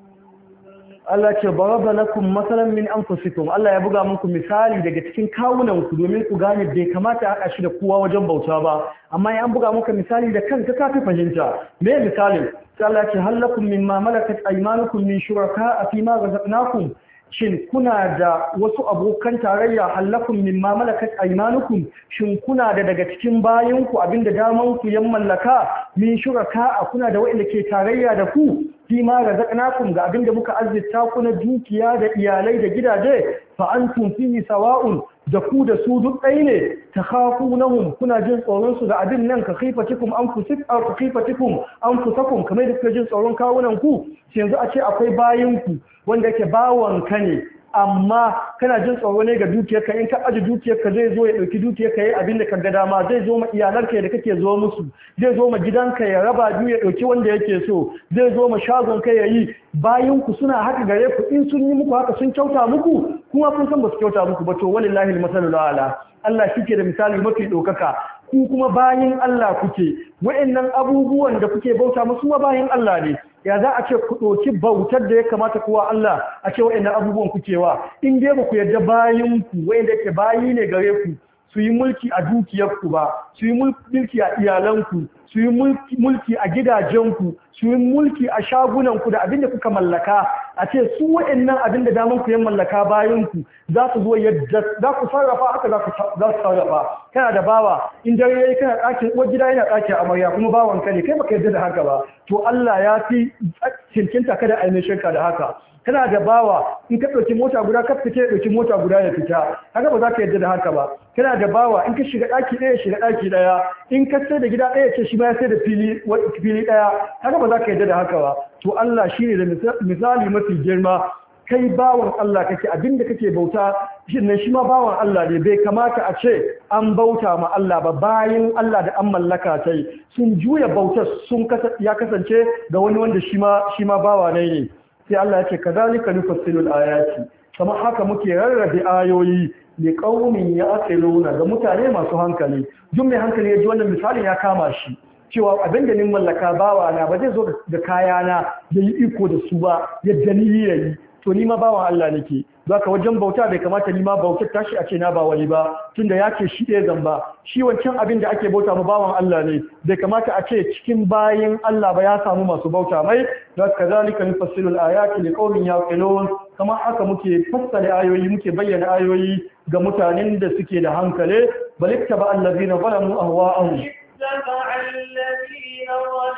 Allah ce baraba lakum masalan min anfusikum Allah ya buga muku misali daga cikin kawunan ku domin ku gane bai kamata a shi da kowa wajen bauta ba amma ya buga muku misali da kanka ka fi fahimta me misali sai Allah ya ce halakum mimma malakat aymanukum min shuraka fi ma razaqnakum shin kuna da wasu abokan tarayya halakum mimma malakat aymanukum shin kuna da daga cikin bayanku abinda daman ku yan mallaka min shuraka kuna da wanda ke tarayya da ku fi ma razaqnakum ga abinda muka azzita ku na dukiya da iyalai da gidaje fa antum fihi sawa'un da ku da su duk ɗaya ne takhafunahum kuna jin tsoron su da abin nan ka khifatikum anfusikum aw ka khifatikum anfusakum kamar da kuke jin tsoron kawunan ku yanzu a ce akwai bayin ku wanda yake bawon ka ne amma kana jin tsoro ne ga dukiyarka in ka aje dukiyarka zai zo ya dauki dukiyarka yayi abin da kaga dama zai zo ma iyalanka da kake zo musu zai zo ma gidanka ya raba biyu ya dauki wanda yake so zai zo ma shagon ka yayi bayan ku suna haka gare ku in sun yi muku haka sun kyauta muku kuma kun san ba su kyauta muku ba to wallahi almasalul ala Allah shike da misali mafi dokaka ku kuma bayin Allah kuke wa'annan abubuwan da kuke bauta musu ma bayin Allah ne ya za a ce ku ɗauki bautar da ya kamata kuwa Allah a ce wa'annan abubuwan kukewa in dai ba ku yarda bayinku wa'anda ke bayi ne gare ku su yi mulki a dukiyarku ba su yi mulki a iyalanku su yi mulki a gidajenku su yi mulki a shagunanku da abinda kuka mallaka a ce su wa'annan abinda daman ku yan mallaka bayanku za su zo yadda za ku sarrafa haka za su sarrafa kana da bawa in dare yayi kana ɗakin uwar gida yana ɗakin amarya kuma bawan ka ne kai baka yarda da haka ba to Allah ya fi cincinta kada ainihin ka da haka kana da bawa in ka ɗauki mota guda ka fita ya ɗauki mota guda ya fita haka ba za ka yarda da haka ba kana da bawa in ka shiga ɗaki ɗaya shiga ɗaki ɗaya in ka sai da gida ɗaya ce shi ma ya sai da fili fili ɗaya haka ba za ka yarda da haka ba to Allah shine da misali mafi girma kai bawan Allah kake abinda kake bauta shin shi ma bawan Allah ne bai kamata a ce an bauta ma Allah ba bayan Allah da an mallaka tai sun juya bautar sun ya kasance ga wani wanda shi ma shi ma bawa ne ne sai Allah ya ce kazalika nufassilul ayati kamar haka muke rarrabe ayoyi li qaumin yaqiluna ga mutane masu hankali duk mai hankali ya ji wannan misalin ya kama shi cewa abin da nin mallaka bawa na ba zai zo da kayana da yi iko da su ba yadda ni yayi to ni ma bawan Allah nake zaka wajen bauta bai kamata ni ma bautar tashi a ce na ba wani ba tunda yake shi ɗaya zamba shi wancan abin da ake bauta ma bawan Allah ne bai kamata a ce cikin bayin Allah ba ya samu masu bauta mai da kazalika nufassilu al-ayati liqaumin yaqilun kama haka muke fassara ayoyi muke bayyana ayoyi ga mutanen da suke da hankali baliktaba allazina zalamu ahwa'ahum اتبع الذين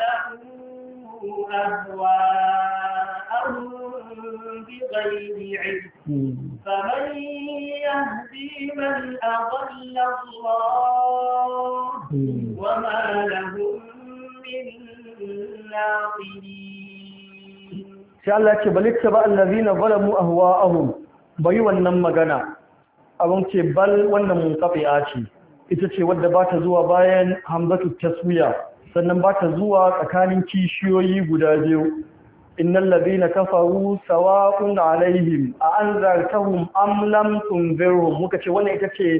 ظلموا أهواءهم بغير علم فمن يهدي من أضل الله وما لهم من ناصرين sai Allah ce balitta ba allazina zalamu ahwa'ahum bai wannan magana abun ce bal wannan munqati'a ce ita ce wadda ba ta zuwa bayan hamzatu taswiya sannan ba ta zuwa tsakanin kishiyoyi guda biyu innal ladina kafaru sawa'un alaihim a anzartahum am lam tunzirhum muka ce wannan ita ce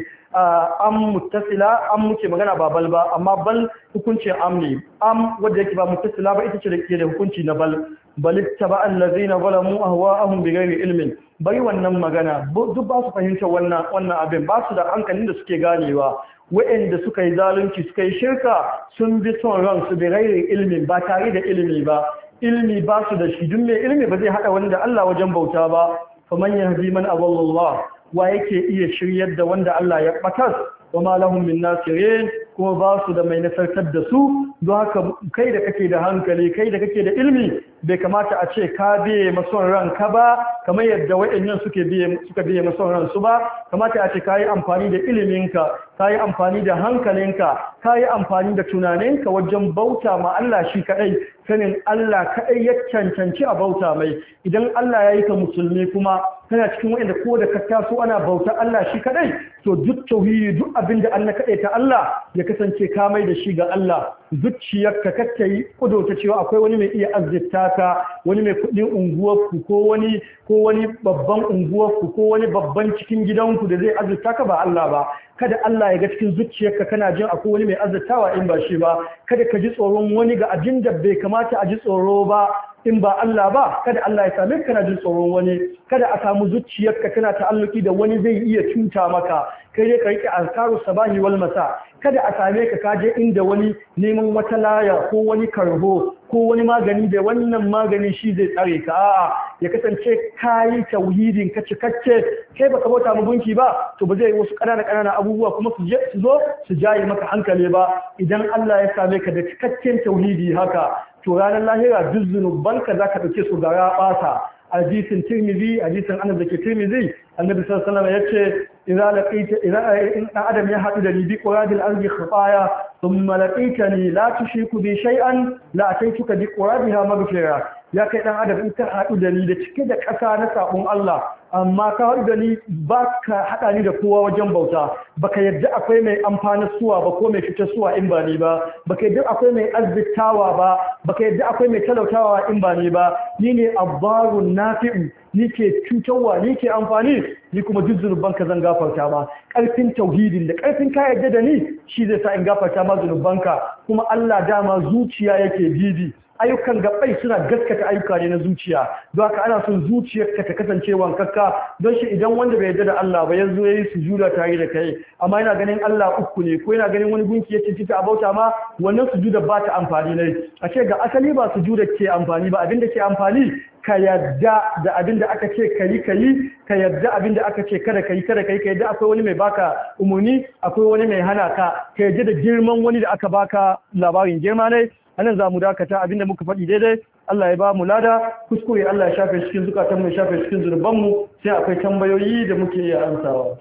am muttasila am muke magana ba bal ba amma bal hukuncin am ne am wanda yake ba muttasila ba ita ce da ke da hukunci na bal bal ittaba allazina zalamu ahwa'ahum bighairi ilmin bai wannan magana duk ba su fahimta wannan wannan abin ba su da hankalin da suke ganewa wa'anda suka yi zalunci suka yi shirka sun bi son ransu bighairi ilmin ba tare da ilimi ba ilmi ba su da shi duk mai ilmi ba zai hada wani da Allah wajen bauta ba faman yahdi man adallallah wa yake iya shiryar da wanda Allah ya batar wa ma lahum min nasirin kuma ba su da mai nasartar da su don haka kai da kake da hankali kai da kake da ilmi bai kamata a ce ka biye mason ranka ba kamar yadda waɗannan suke biye suka biye mason ransu ba kamata a ce ka yi amfani da iliminka ka yi amfani da hankalinka ka yi amfani da tunaninka wajen bauta ma Allah shi kaɗai sanin Allah kaɗai ya cancanci a bauta mai idan Allah ya yi ka musulmi kuma kana cikin waɗanda ko da ka taso ana bauta Allah shi kaɗai to duk tauhidi duk abin da Allah kaɗai ta Allah ya kasance ka mai da shi ga Allah zuciyarka kake yi kudurta cewa akwai wani mai iya azzita ka wani mai kudin unguwarku ko wani ko wani babban unguwarku ko wani babban cikin gidanku da zai azzita ka ba Allah ba kada Allah ya ga cikin zuciyarka kana jin akwai wani mai azzatawa in ba shi ba kada ka ji tsoron wani ga abin da bai kamata a ji tsoro ba in ba Allah ba kada Allah ya same ka kana jin tsoron wani kada a samu zuciyarka tana ta'alluki da wani zai iya cuta maka kai dai ka rike azkaru sabahi wal masa kada a same ka kaje inda wani neman wata laya ko wani karho ko wani magani da wannan magani shi zai tsare ka a'a ya kasance kayi tauhidin ka cikakke kai baka bauta mu gunki ba to ba zai wasu ƙanana ƙanana abubuwa kuma su je su zo su jaye maka hankali ba idan Allah ya same ka da cikakken tauhidi haka to ranar lahira duk zunubanka zaka dauke su gara basa hadisin Tirmidhi hadisin Anas dake Tirmidhi annabi sallallahu alaihi wasallam yace idza laqita idza in adam ya hadu da ni bi quradil ardi khafaya thumma laqitani la tushriku bi shay'an la ataituka bi quradiha maghfira ya kai dan adam in ka hadu da ni da cike da ƙasa na sabon Allah amma ka hadu da ni baka hada ni da kowa wajen bauta baka yadda akwai mai amfani suwa ba ko mai fitar suwa in ba ni ba baka yadda akwai mai azzitawa ba baka yadda akwai mai talautawa in ba ni ba ni ne abbarun nafi'u ni ke cutarwa ni ke amfani ni kuma duk zunubanka zan gafarta ma ƙarfin tauhidin da ƙarfin ka yarda da ni shi zai sa in gafarta ma zunubanka kuma Allah dama zuciya yake bibi ayyukan gabai suna gaskata ayyuka ne na zuciya don haka ana son zuciyarka ta kasance wankakka don shi idan wanda bai yarda da Allah ba yanzu yayi sujuda tare da kai amma yana ganin Allah uku ne ko yana ganin wani gunki ya cinci ta abauta ma wannan sujuda ba ta amfani ne a ce ga asali ba sujuda ke amfani ba abinda ke amfani ka yadda da abin da aka ce ka yi ka yi ka yadda abin da aka ce kada ka yi kada ka yi ka yadda akwai wani mai baka umarni akwai wani mai hana ka ka yadda da girman wani da aka baka labarin girma ne anan za mu dakata abin da muka faɗi daidai Allah ya ba mu lada kuskure Allah ya shafe cikin zukatan mu ya shafe cikin zurban mu sai akwai tambayoyi da muke iya amsawa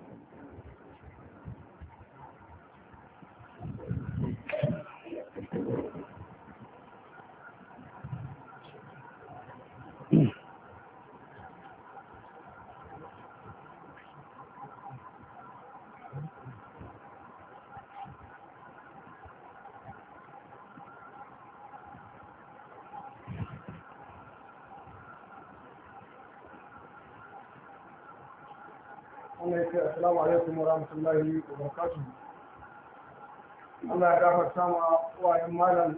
Assalamu alaikum wa rahmatullahi wa barakatuh. Allah ya gafarta ma wayan malam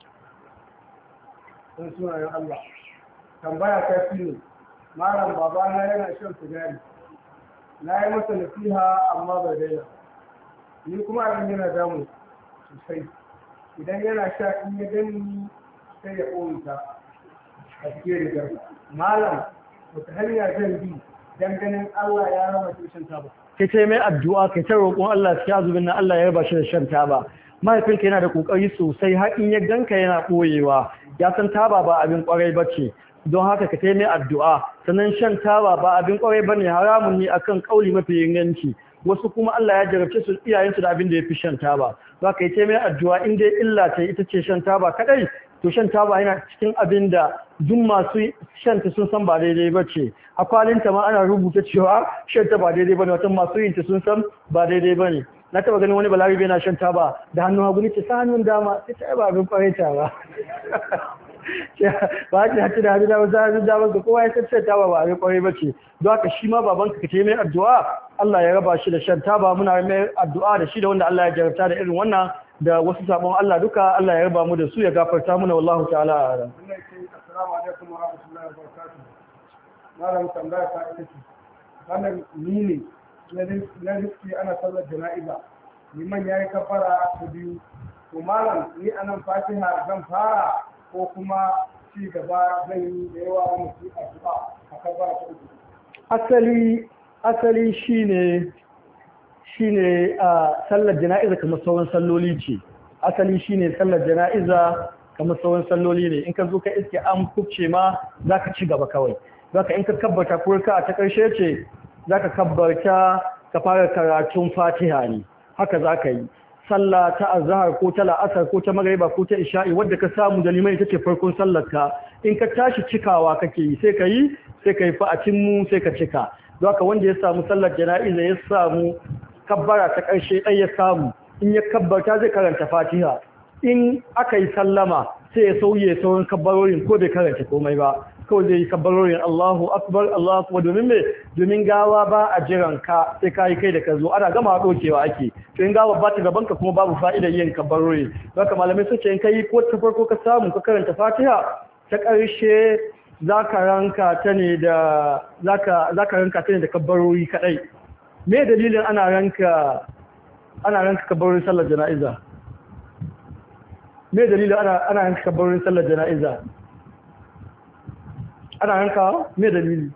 sun sunayen Allah. Tambaya ta fi ne, malam babana yana shan sigari. Na yi masa nasiha amma bai daina. Ni kuma abin yana damu sosai. Idan yana sha in ya gani sai ya ɓoye ta a cikin rigar. Malam, wata hanya zan bi dan ganin Allah ya raba shi shan taba. Kai ce mai addu'a kai ta roƙon Allah ya zubin na Allah ya raba shi da shan taba. Mahaifinka yana da kokari sosai har in ya ganka yana koyewa. Ya san taba ba abin kwarai bace. Don haka ka kai mai addu'a. Sannan shan taba ba abin kwarai bane haramun ne akan kauli mafi inganci. Wasu kuma Allah ya jarabce su iyayensu da abin da ya fi shan taba. Za ka yi ce mai addu'a in dai illa ce ita ce shan taba kadai to shan taba yana cikin abin da duk masu shanta sun san ba daidai ba ce a kwalinta ma ana rubuta cewa shanta ba daidai ba ne wata masu yinta sun san ba daidai ba ne na taba ganin wani balarabe yana shan taba da hannun hagu ne ce sa hannun dama sai ta ba abin kwaraita ba ba ki hati da hadida wasu hannun damar ga kowa ya tattata taba ba a kwarai ba ce don haka shi ma babanka ka ce mai addu'a Allah ya raba shi da shan taba muna mai addu'a da shi da wanda Allah ya jarabta da irin wannan da wasu sabon Allah duka Allah ya raba mu da su ya gafarta muna wallahu ta'ala a'lam. Assalamu alaikum wa rahmatullahi wa barakatuh. Malam tambaya ta ita ce wannan ni ne na riski ana sallar jana'iza liman yayi kafara ta biyu to malam ni anan fatiha zan fara ko kuma ci gaba zan yi da yawa musu addu'a a kafara ta uku. asali asali shine shine a sallar jana'iza kamar sauran salloli ce asali shine sallar jana'iza kamar sauran salloli ne in ka zo ka iske an kubce ma zaka ci gaba kawai zaka in ka kabbata kurka ta karshe ce zaka kabbarta ka fara karatun Fatiha ne haka zaka yi sallah ta azhar ko ta la'asar ko ta magriba ko ta isha'i wadda ka samu da limai tace farkon sallar ka in ka tashi cikawa kake yi sai ka yi sai ka yi fa'atin mu sai ka cika don haka wanda ya samu sallar jana'iza ya samu kabbara ta karshe dai ya samu in ya kabbarta zai karanta Fatiha in aka yi sallama sai ya sauye sauran kabbarorin ko bai karanta komai ba kawai zai yi kabbarorin Allahu akbar Allahu akbar domin me domin gawa ba a jiran ka sai kai kai da ka zo ana gama dokewa ake to in gawa ba ta gaban ka kuma babu fa'idar yin kabbarori haka malamai sun ce in kai ko ta farko ka samu ka karanta Fatiha ta ƙarshe zaka ranka ta ne da zaka zaka ranka ta ne da kabbarori kadai me dalilin ana ranka ana ranka kabbarorin sallar jana'iza me dalilin ana ana ranka kabbarorin sallar jana'iza ana ranka me dalili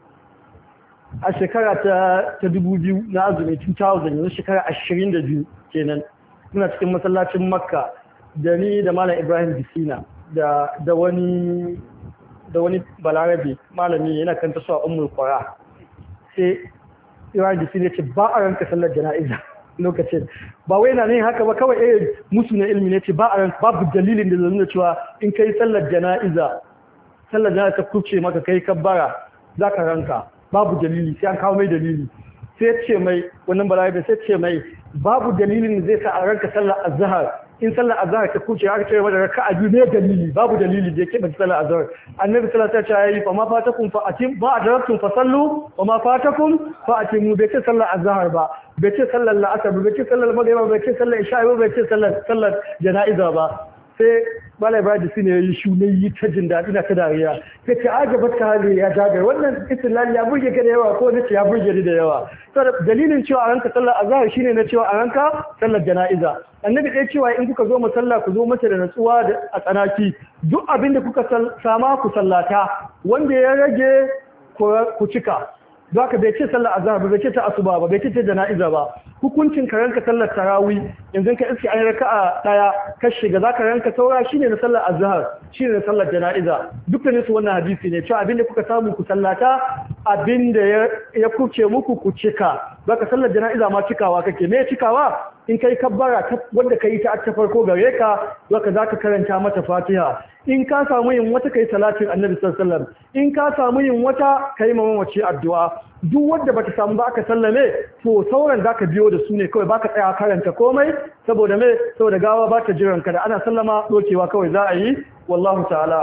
a shekara ta ta dubu biyu na azumi two thousand yanzu shekara ashirin da biyu kenan muna cikin masallacin Makka da ni da Malam Ibrahim Bisina da da wani da wani balarabe malami yana kanta su a Ummul Qura sai Ibrahim Bisina ce ba a ranka sallar jana'iza lokacin ba wai na ne haka ba kawai eh musu na ilmi ne ce ba a ranka babu dalilin da zai nuna cewa in kai sallar jana'iza sallar jana'iza ta kuce maka kai kabbara zaka ranka babu dalili sai an kawo mai dalili sai ce mai wannan balarabe sai ce mai babu dalilin da zai sa a ranka sallar azhar in sallar azhar ta kuce aka ce mata raka'a biyu ne dalili babu dalili da yake ba sallar azhar annabi sallallahu alaihi wasallam ya yi fa ma fatakum fa atim ba adraktum fa sallu wa ma fatakum fa atimu bai ce sallar azhar ba bai ce sallar la'asar bai ce sallar magriba bai ce sallar isha bai ce sallar sallar jana'iza ba sai Bala Ibrahim shi ne yi shune yi ta jin daɗi na ta dariya sai ce aga baka hali ya jagar wannan istilal ya burge ka da yawa ko nace ya burge ni da yawa saboda dalilin cewa a ranka sallar azhar shine na cewa a ranka sallar jana'iza annabi dai cewa in kuka zo musalla ku zo mata da natsuwa da a tsanaki duk abin da kuka sama ku sallata wanda ya rage ku cika don haka bai ce sallar azhar ba bai ce ta asuba ba bai ce ta jana'iza ba hukuncin ka ranka sallar tarawih yanzu ka iske an raka'a daya ka shiga zaka ranka saura shine na sallar azhar shine na sallar jana'iza dukkanin su wannan hadisi ne cewa abinda kuka samu ku sallata abinda ya ya kuce muku ku cika zaka sallar jana'iza ma cikawa kake me cikawa in kai kabbara wanda kai ta ta farko gare ka zaka zaka karanta mata Fatiha in ka samu yin wata kai salatin Annabi sallallahu alaihi wasallam in ka samu yin wata kai mamaci addu'a duk wanda bata samu ba aka sallame to sauran zaka biyo da su ne kawai baka tsaya karanta komai saboda me saboda gawa ba ta jiran ka da ana sallama dokewa kawai za a yi wallahu ta'ala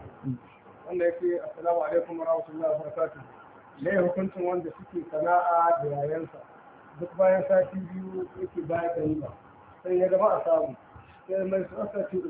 wanda yake assalamu alaikum wa rahmatullahi wa barakatuh ne hukuncin wanda suke sana'a da yayansa duk bayan sati biyu yake bayar da riba sai ya gaba a samu sai mai su aka ce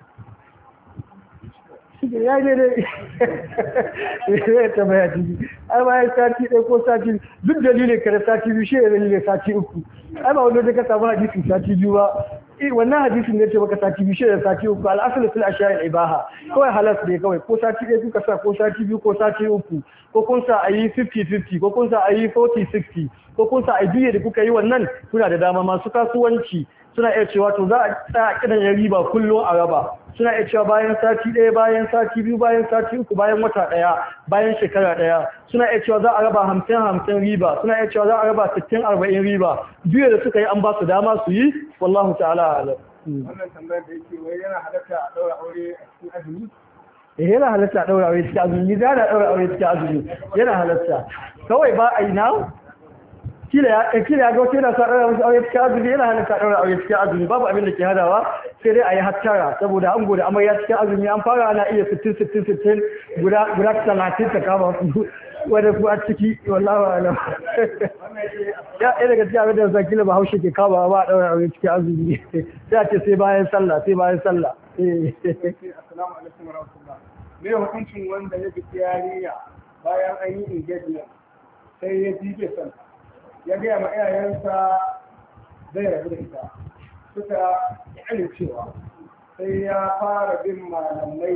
ya ne dai ya ta baya ciki ai bayan sati ɗaya ko sati duk dalilin ka da sati biyu shi ne dalilin sati uku ai ba wanda zai ka samu hadisin sati biyu ba wannan hadisin ne ce baka sati biyu shi da sati uku al'asali fil ashya'i ibaha kawai halas ne kawai ko sati ɗaya kuka sa ko sati biyu ko sati uku ko kun sa a yi fifty fifty ko kun sa a yi forty sixty ko kun sa a biye da kuka yi wannan kuna da dama masu kasuwanci suna iya cewa to za a tsaya kidan ya riba kullum a raba suna iya cewa bayan sati ɗaya bayan sati biyu bayan sati uku bayan wata ɗaya bayan shekara ɗaya suna iya cewa za a raba hamsin hamsin riba suna iya cewa za a raba sittin arba'in riba biyu da suka yi an ba su dama su yi wallahu ta'ala alam. wannan tambayar da yake wai yana halatta a ɗaura aure a cikin azumi eh yana halatta a ɗaura aure cikin azumi za a ɗaura aure cikin azumi yana halatta kawai ba a yi na kila ya kila ga wata yana sa daura musu aure cikin azumi yana hana ka daura aure cikin azumi babu abin da ke hadawa sai dai ayi hattara saboda an gode amarya cikin azumi an fara ana iya sittin sittin sittin guda guda talatin ta kama su wanda ku a ciki wallahi alam ya ɗaya daga cikin abin da zan kila Bahaushe ke kama ba a daura aure cikin azumi sai a ce sai bayan sallah sai bayan sallah assalamu alaikum warahmatullahi me hukuncin wanda ya bi yarinya bayan an yi engagement sai ya ji bai san ya gaya ma iyayensa zai rabu da ita suka yi cewa sai ya fara bin malamai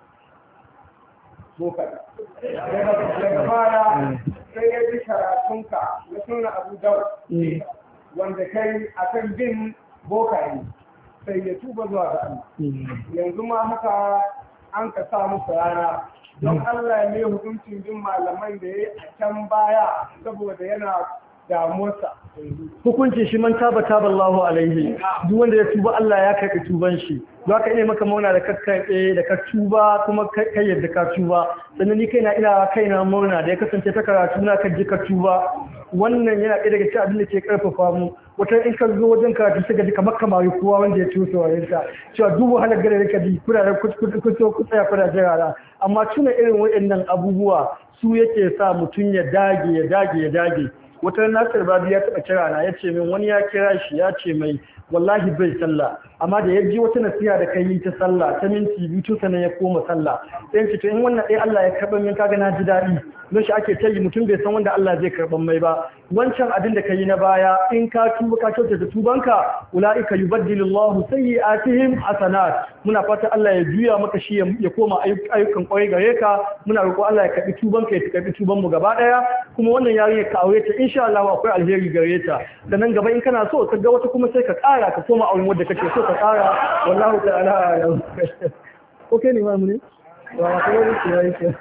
bokada daga baya sai ya ji karatunka na suna abu dawo wanda kai akan bin bokaye sai ya tuba zuwa ga Allah yanzu ma haka an ka sa musu rana don Allah ne hukuncin bin malaman da ya yi a can baya saboda yana damuwarsa. Hukunci shi man taba taba Allahu alaihi duk wanda ya tuba Allah ya karɓi tuban shi za ka ina maka mauna da kakkarɓe da ka tuba kuma kai yadda ka tuba sannan ni kaina ina kaina murna da ya kasance ta karatu na ka ji ka tuba wannan yana ɗaya daga cikin abin da ke karfafa mu wata in ka zo wajen karatu sai ka ji kamar kamar kowa wanda ya tuso wa yanka cewa duk wahalar gare da ka ji kuna da kuso ku tsaya kuna jirara amma tuna irin waɗannan abubuwa su yake sa mutum ya dage ya dage ya dage wata nasir babu ya taɓa kira na ya ce min wani ya kira shi ya ce mai wallahi bai sallah amma da ya ji wata nasiha da kai ta sallah ta minti biyu tun sanan ya koma sallah sai ce to in wannan ɗaya Allah ya karɓa min kaga na ji daɗi don shi ake tayi mutum bai san wanda Allah zai karɓa mai ba wancan abin da kai na baya in ka tuba ka kyauta da tubanka ulaika yubaddilullahu sayyi'atihim hasanat muna fata Allah ya juya maka shi ya koma ayyukan kwarai gare ka muna roƙo Allah ya karɓi tubanka ya karɓi tuban mu gaba ɗaya kuma wannan yarinya ka aure ta insha Allah akwai alheri gare ta da nan gaba in kana so ka ga wata kuma sai ka ƙara ka koma auren wadda kake so ka ƙara wallahu ta'ala a'lam okay ne ma mu ne wa ko ne ki yayi ke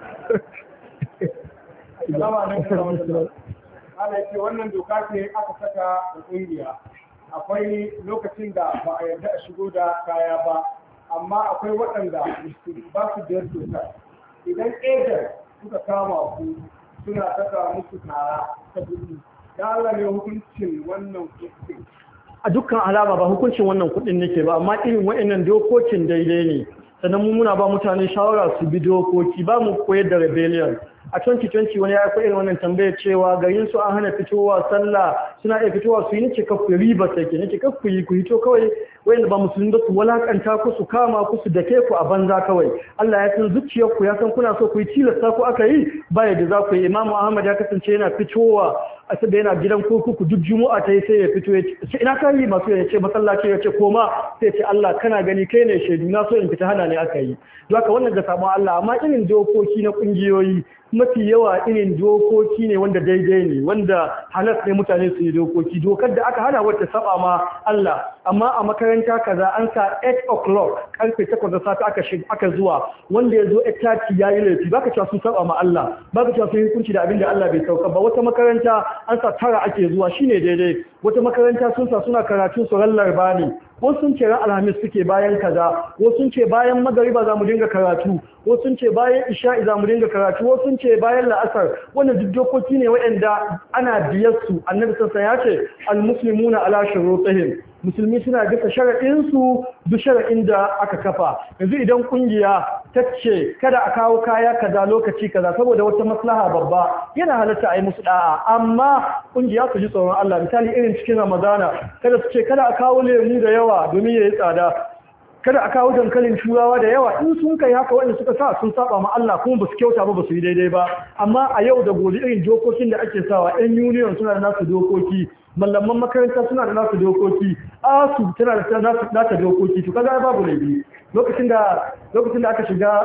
assalamu alaikum Allah ya ce wannan doka ce aka saka a kungiya akwai lokacin da ba a yarda a shigo da kaya ba amma akwai waɗanda ba su da doka idan ejar suka kama ku suna saka musu tara ta gudu da Allah ne hukuncin wannan kuɗi a dukkan alama ba hukuncin wannan kuɗin nake ba amma irin waɗannan dokokin daidai ne sannan mu muna ba mutane shawara su bi dokoki ba mu koyar da rebellion a twenty twenty wani ya irin wannan tambaya cewa garin su an hana fitowa sallah suna iya fitowa su yi nake kafu riba sai ke nake kafu yi ku hito kawai wayanda ba musulmi ba su walakanta ku su kama ku su dake ku a banza kawai Allah ya san zuciyar ku ya san kuna so ku yi tilasta ku aka yi ba yadda za ku yi Imam Ahmad ya kasance yana fitowa a saboda yana gidan kurkuku duk juma'a ta yi sai ya fito ya ce ina ka yi masu ya ce masallaci ya ce koma sai ya ce Allah kana gani kai ne shaidu na so in fita hana ne aka yi don haka wannan ga sabon Allah amma irin dokoki na kungiyoyi mafi yawa irin dokoki ne wanda daidai ne wanda halas ne mutane su yi dokoki dokar da aka hana wata saba ma Allah amma a makaranta kaza an sa eight o'clock karfe takwas da safe aka shiga aka zuwa wanda ya zo eight thirty yayi laifi baka cewa sun saba ma Allah baka cewa sun hukunci da abin da Allah bai sauka ba wata makaranta an sa tara ake zuwa shine daidai wata makaranta sun sa suna karatu su rallar bani wasu sun ce ran alhamis suke bayan kaza wasu sun ce bayan magariba za mu dinga karatu wasu sun ce bayan isha'i za mu dinga karatu wasu sun ce bayan la'asar wannan duk dokoki ne waɗanda ana biyar su annabi sassan ya ce al-muslimuna ala shurutihim musulmi suna bisa sharaɗinsu duk sharaɗin da aka kafa yanzu idan kungiya ta ce kada a kawo kaya kaza lokaci kaza saboda wata maslaha babba yana halatta a yi musu da'a amma kungiya su ji tsoron Allah misali irin cikin Ramadana kada su ce kada a kawo lemu da yawa domin ya yi tsada kada a kawo dankalin turawa da yawa in sun kai haka wanda suka sa sun saba ma Allah kuma ba su kyauta ba ba su yi daidai ba amma a yau da gobe irin dokokin da ake sawa yan union suna da nasu dokoki mallaman makaranta suna da nasu dokoki asu tana da nasu nata dokoki to kaga babu laifi lokacin da lokacin da aka shiga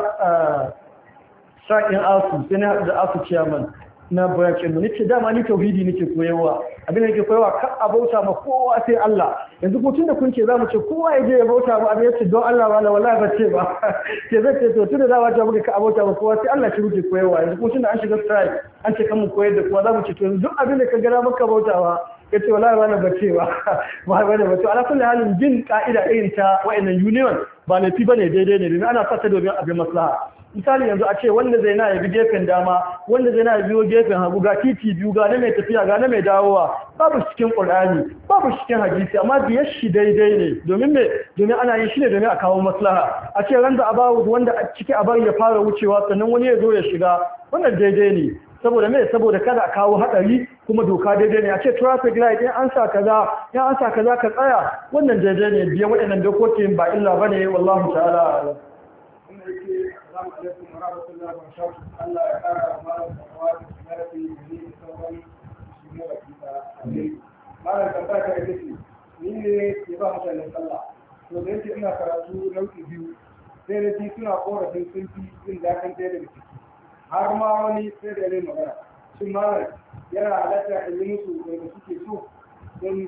sa'in asu sai na da asu chairman na branch mu nace dama ni tauhidi nake koyarwa abin da nake koyarwa ka abauta ma kowa sai Allah yanzu ko tunda kun ce zamu ce kowa ya je ya bauta ma abin yace don Allah wala wallahi ba ce ba ke zai ce to tunda za ta muka ka abauta ma kowa sai Allah shi muke koyarwa yanzu ko tunda an shiga strike an ce kan mu koyar da kowa zamu ce to yanzu duk abin da ka gara maka bautawa yace wallahi wala ba ce ba ba ba ba to ala kulli halin bin ka'ida irin ta wa'annan union ba ne fi bane daidai ne domin ana fata domin abin maslaha misali yanzu a ce wanda zai na ya bi gefen dama wanda zai na ya biyo gefen hagu ga titi biyu ga na mai tafiya ga na mai dawowa babu cikin Qur'ani babu cikin hadisi amma biyar shi daidai ne domin me domin ana yin shi ne domin a kawo maslaha a ce randa abawu wanda a ciki a bari ya fara wucewa sannan wani ya zo ya shiga wannan daidai ne saboda me saboda kada a kawo hadari kuma doka daidai ne a ce traffic light in an sa kaza in an sa kaza ka tsaya wannan daidai ne biyan waɗannan dokokin ba illa bane wallahi ta'ala wannan yake assalamu alaikum wa rahmatullahi wa barakatuh Allah ya kara malam tawadi da rafi da sauran shi ne bakita amin malam tambaya ta ita ce ni ne ke ba mutane sallah to da yake ina karatu nau'i biyu sai da ji suna korafin sun fi jin daɗin ɗaya daga ciki har ma wani sai da ne magana shin malam yana halatta in yi musu da suke so don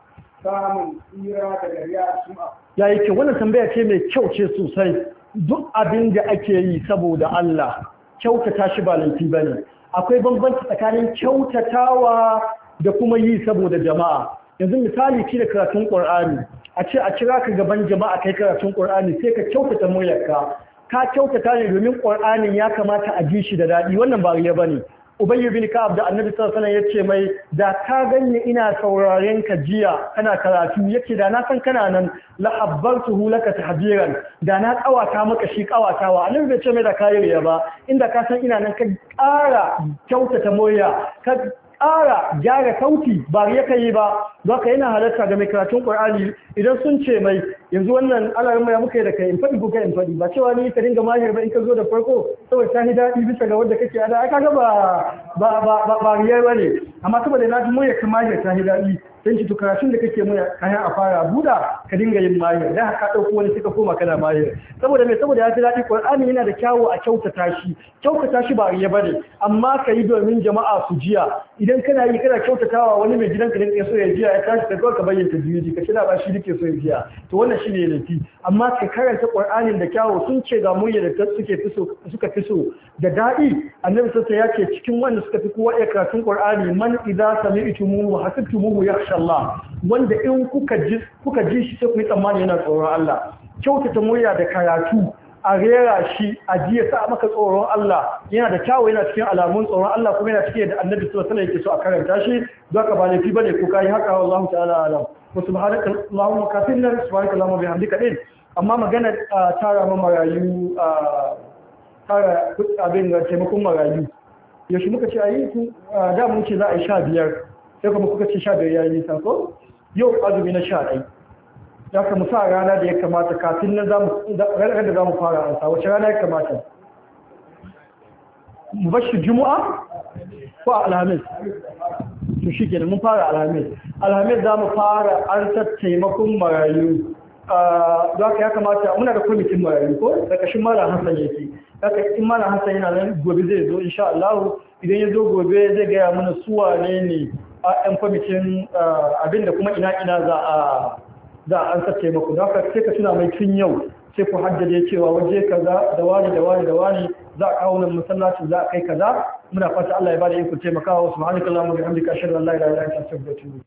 samun tsira daga riya sum'a ya yi kyau wannan tambaya ce mai kyau ce sosai duk abin da ake yi saboda Allah kyautata shi ba laifi bane akwai bambanci tsakanin kyautatawa da kuma yi saboda jama'a yanzu misali ki da karatun Qur'ani a ce a kira ka gaban jama'a kai karatun Qur'ani sai ka kyautata muryarka ka kyautata ne domin Qur'anin ya kamata a ji shi da dadi wannan ba riya bane Ubay bin Ka'ab da Annabi sallallahu alaihi wasallam yace mai da ka ganni ina sauraren ka jiya kana karatu yake da na san kana nan la habbartuhu laka tahjiran da na kawata maka shi kawatawa Annabi bai ce mai da kai riya ba inda ka san ina nan ka ƙara kyautata moya ka ƙara gyara sauti ba ya kai ba za ka yana halatta ga mai karatun ƙwar'ani idan sun ce mai yanzu wannan alarin mai muka yi da kai in faɗi ko kai in faɗi ba cewa ni ka dinga mahir ba in ka zo da farko saboda ta daɗi bisa ga wadda kake ada aka ga ba ba ba ba riyar ba ne amma saboda na ji mai ka mahir ta daɗi sai to karatun da kake mai kayan a fara buɗa ka dinga yin mahir dan haka ɗauko wani suka koma kana mahir saboda mai saboda ya fi daɗi ƙwar'ani yana da kyawu a kyautata shi kyautata shi ba riya ba ne amma ka yi domin jama'a su jiya idan kana yi kana kyautatawa wani mai gidanka ne so ya jiya ya tashi da kawai ka bayyana tajwidi ka kira ba shi dake so ya jiya to wannan shine laifi amma ka karanta Qur'anin da kyawu sun ce ga murya da suke fi so suka fi so da dadi annabi sallallahu ya ce cikin wanda suka fi kowa iya karatun Qur'ani man idza sami'tumuhu wa hasibtumuhu yakhsha Allah wanda in kuka ji kuka ji shi sai ku yi tsammani yana tsoron Allah kyautata murya da karatu a rera shi a jiya sa maka tsoron Allah yana da kyawu yana cikin alamun tsoron Allah kuma yana cikin da annabi sallallahu alaihi wasallam yake so a karanta shi don ka ba laifi bane ko kai haka wallahu ta'ala alam wa subhanaka allahumma kafirna subhanaka allahumma bihamdika din amma magana tara ma marayu tara abin da taimakon marayu yaushe muka ce ayi ku da mun ce za a yi sha biyar sai kuma kuka ce sha biyar yayi nisa ko yau azumi na sha ɗaya ya ka musa rana da ya kamata kafin nan ranar da za mu fara ansa wace rana ya kamata mu bashi juma'a ko alhamis to shi ke mun fara alhamis alhamis za mu fara ansar taimakon marayu za ka ya kamata muna da kwamitin marayu ko ƙarƙashin mara hassan yake haka in mara hassan yana nan gobe zai zo insha Allah idan ya zo gobe zai gaya mana suwa ne ne a 'yan kwamitin abinda kuma ina ina za a za a an sace maku da haka sai ka tuna mai tun yau sai ku haddade cewa waje kaza da wani da wani da wani za a kawo nan masallaci za a kai kaza muna fata Allah ya bada iko taimakawa subhanakallahumma wa bihamdika ashhadu an la ilaha illa anta astaghfiruka wa atubu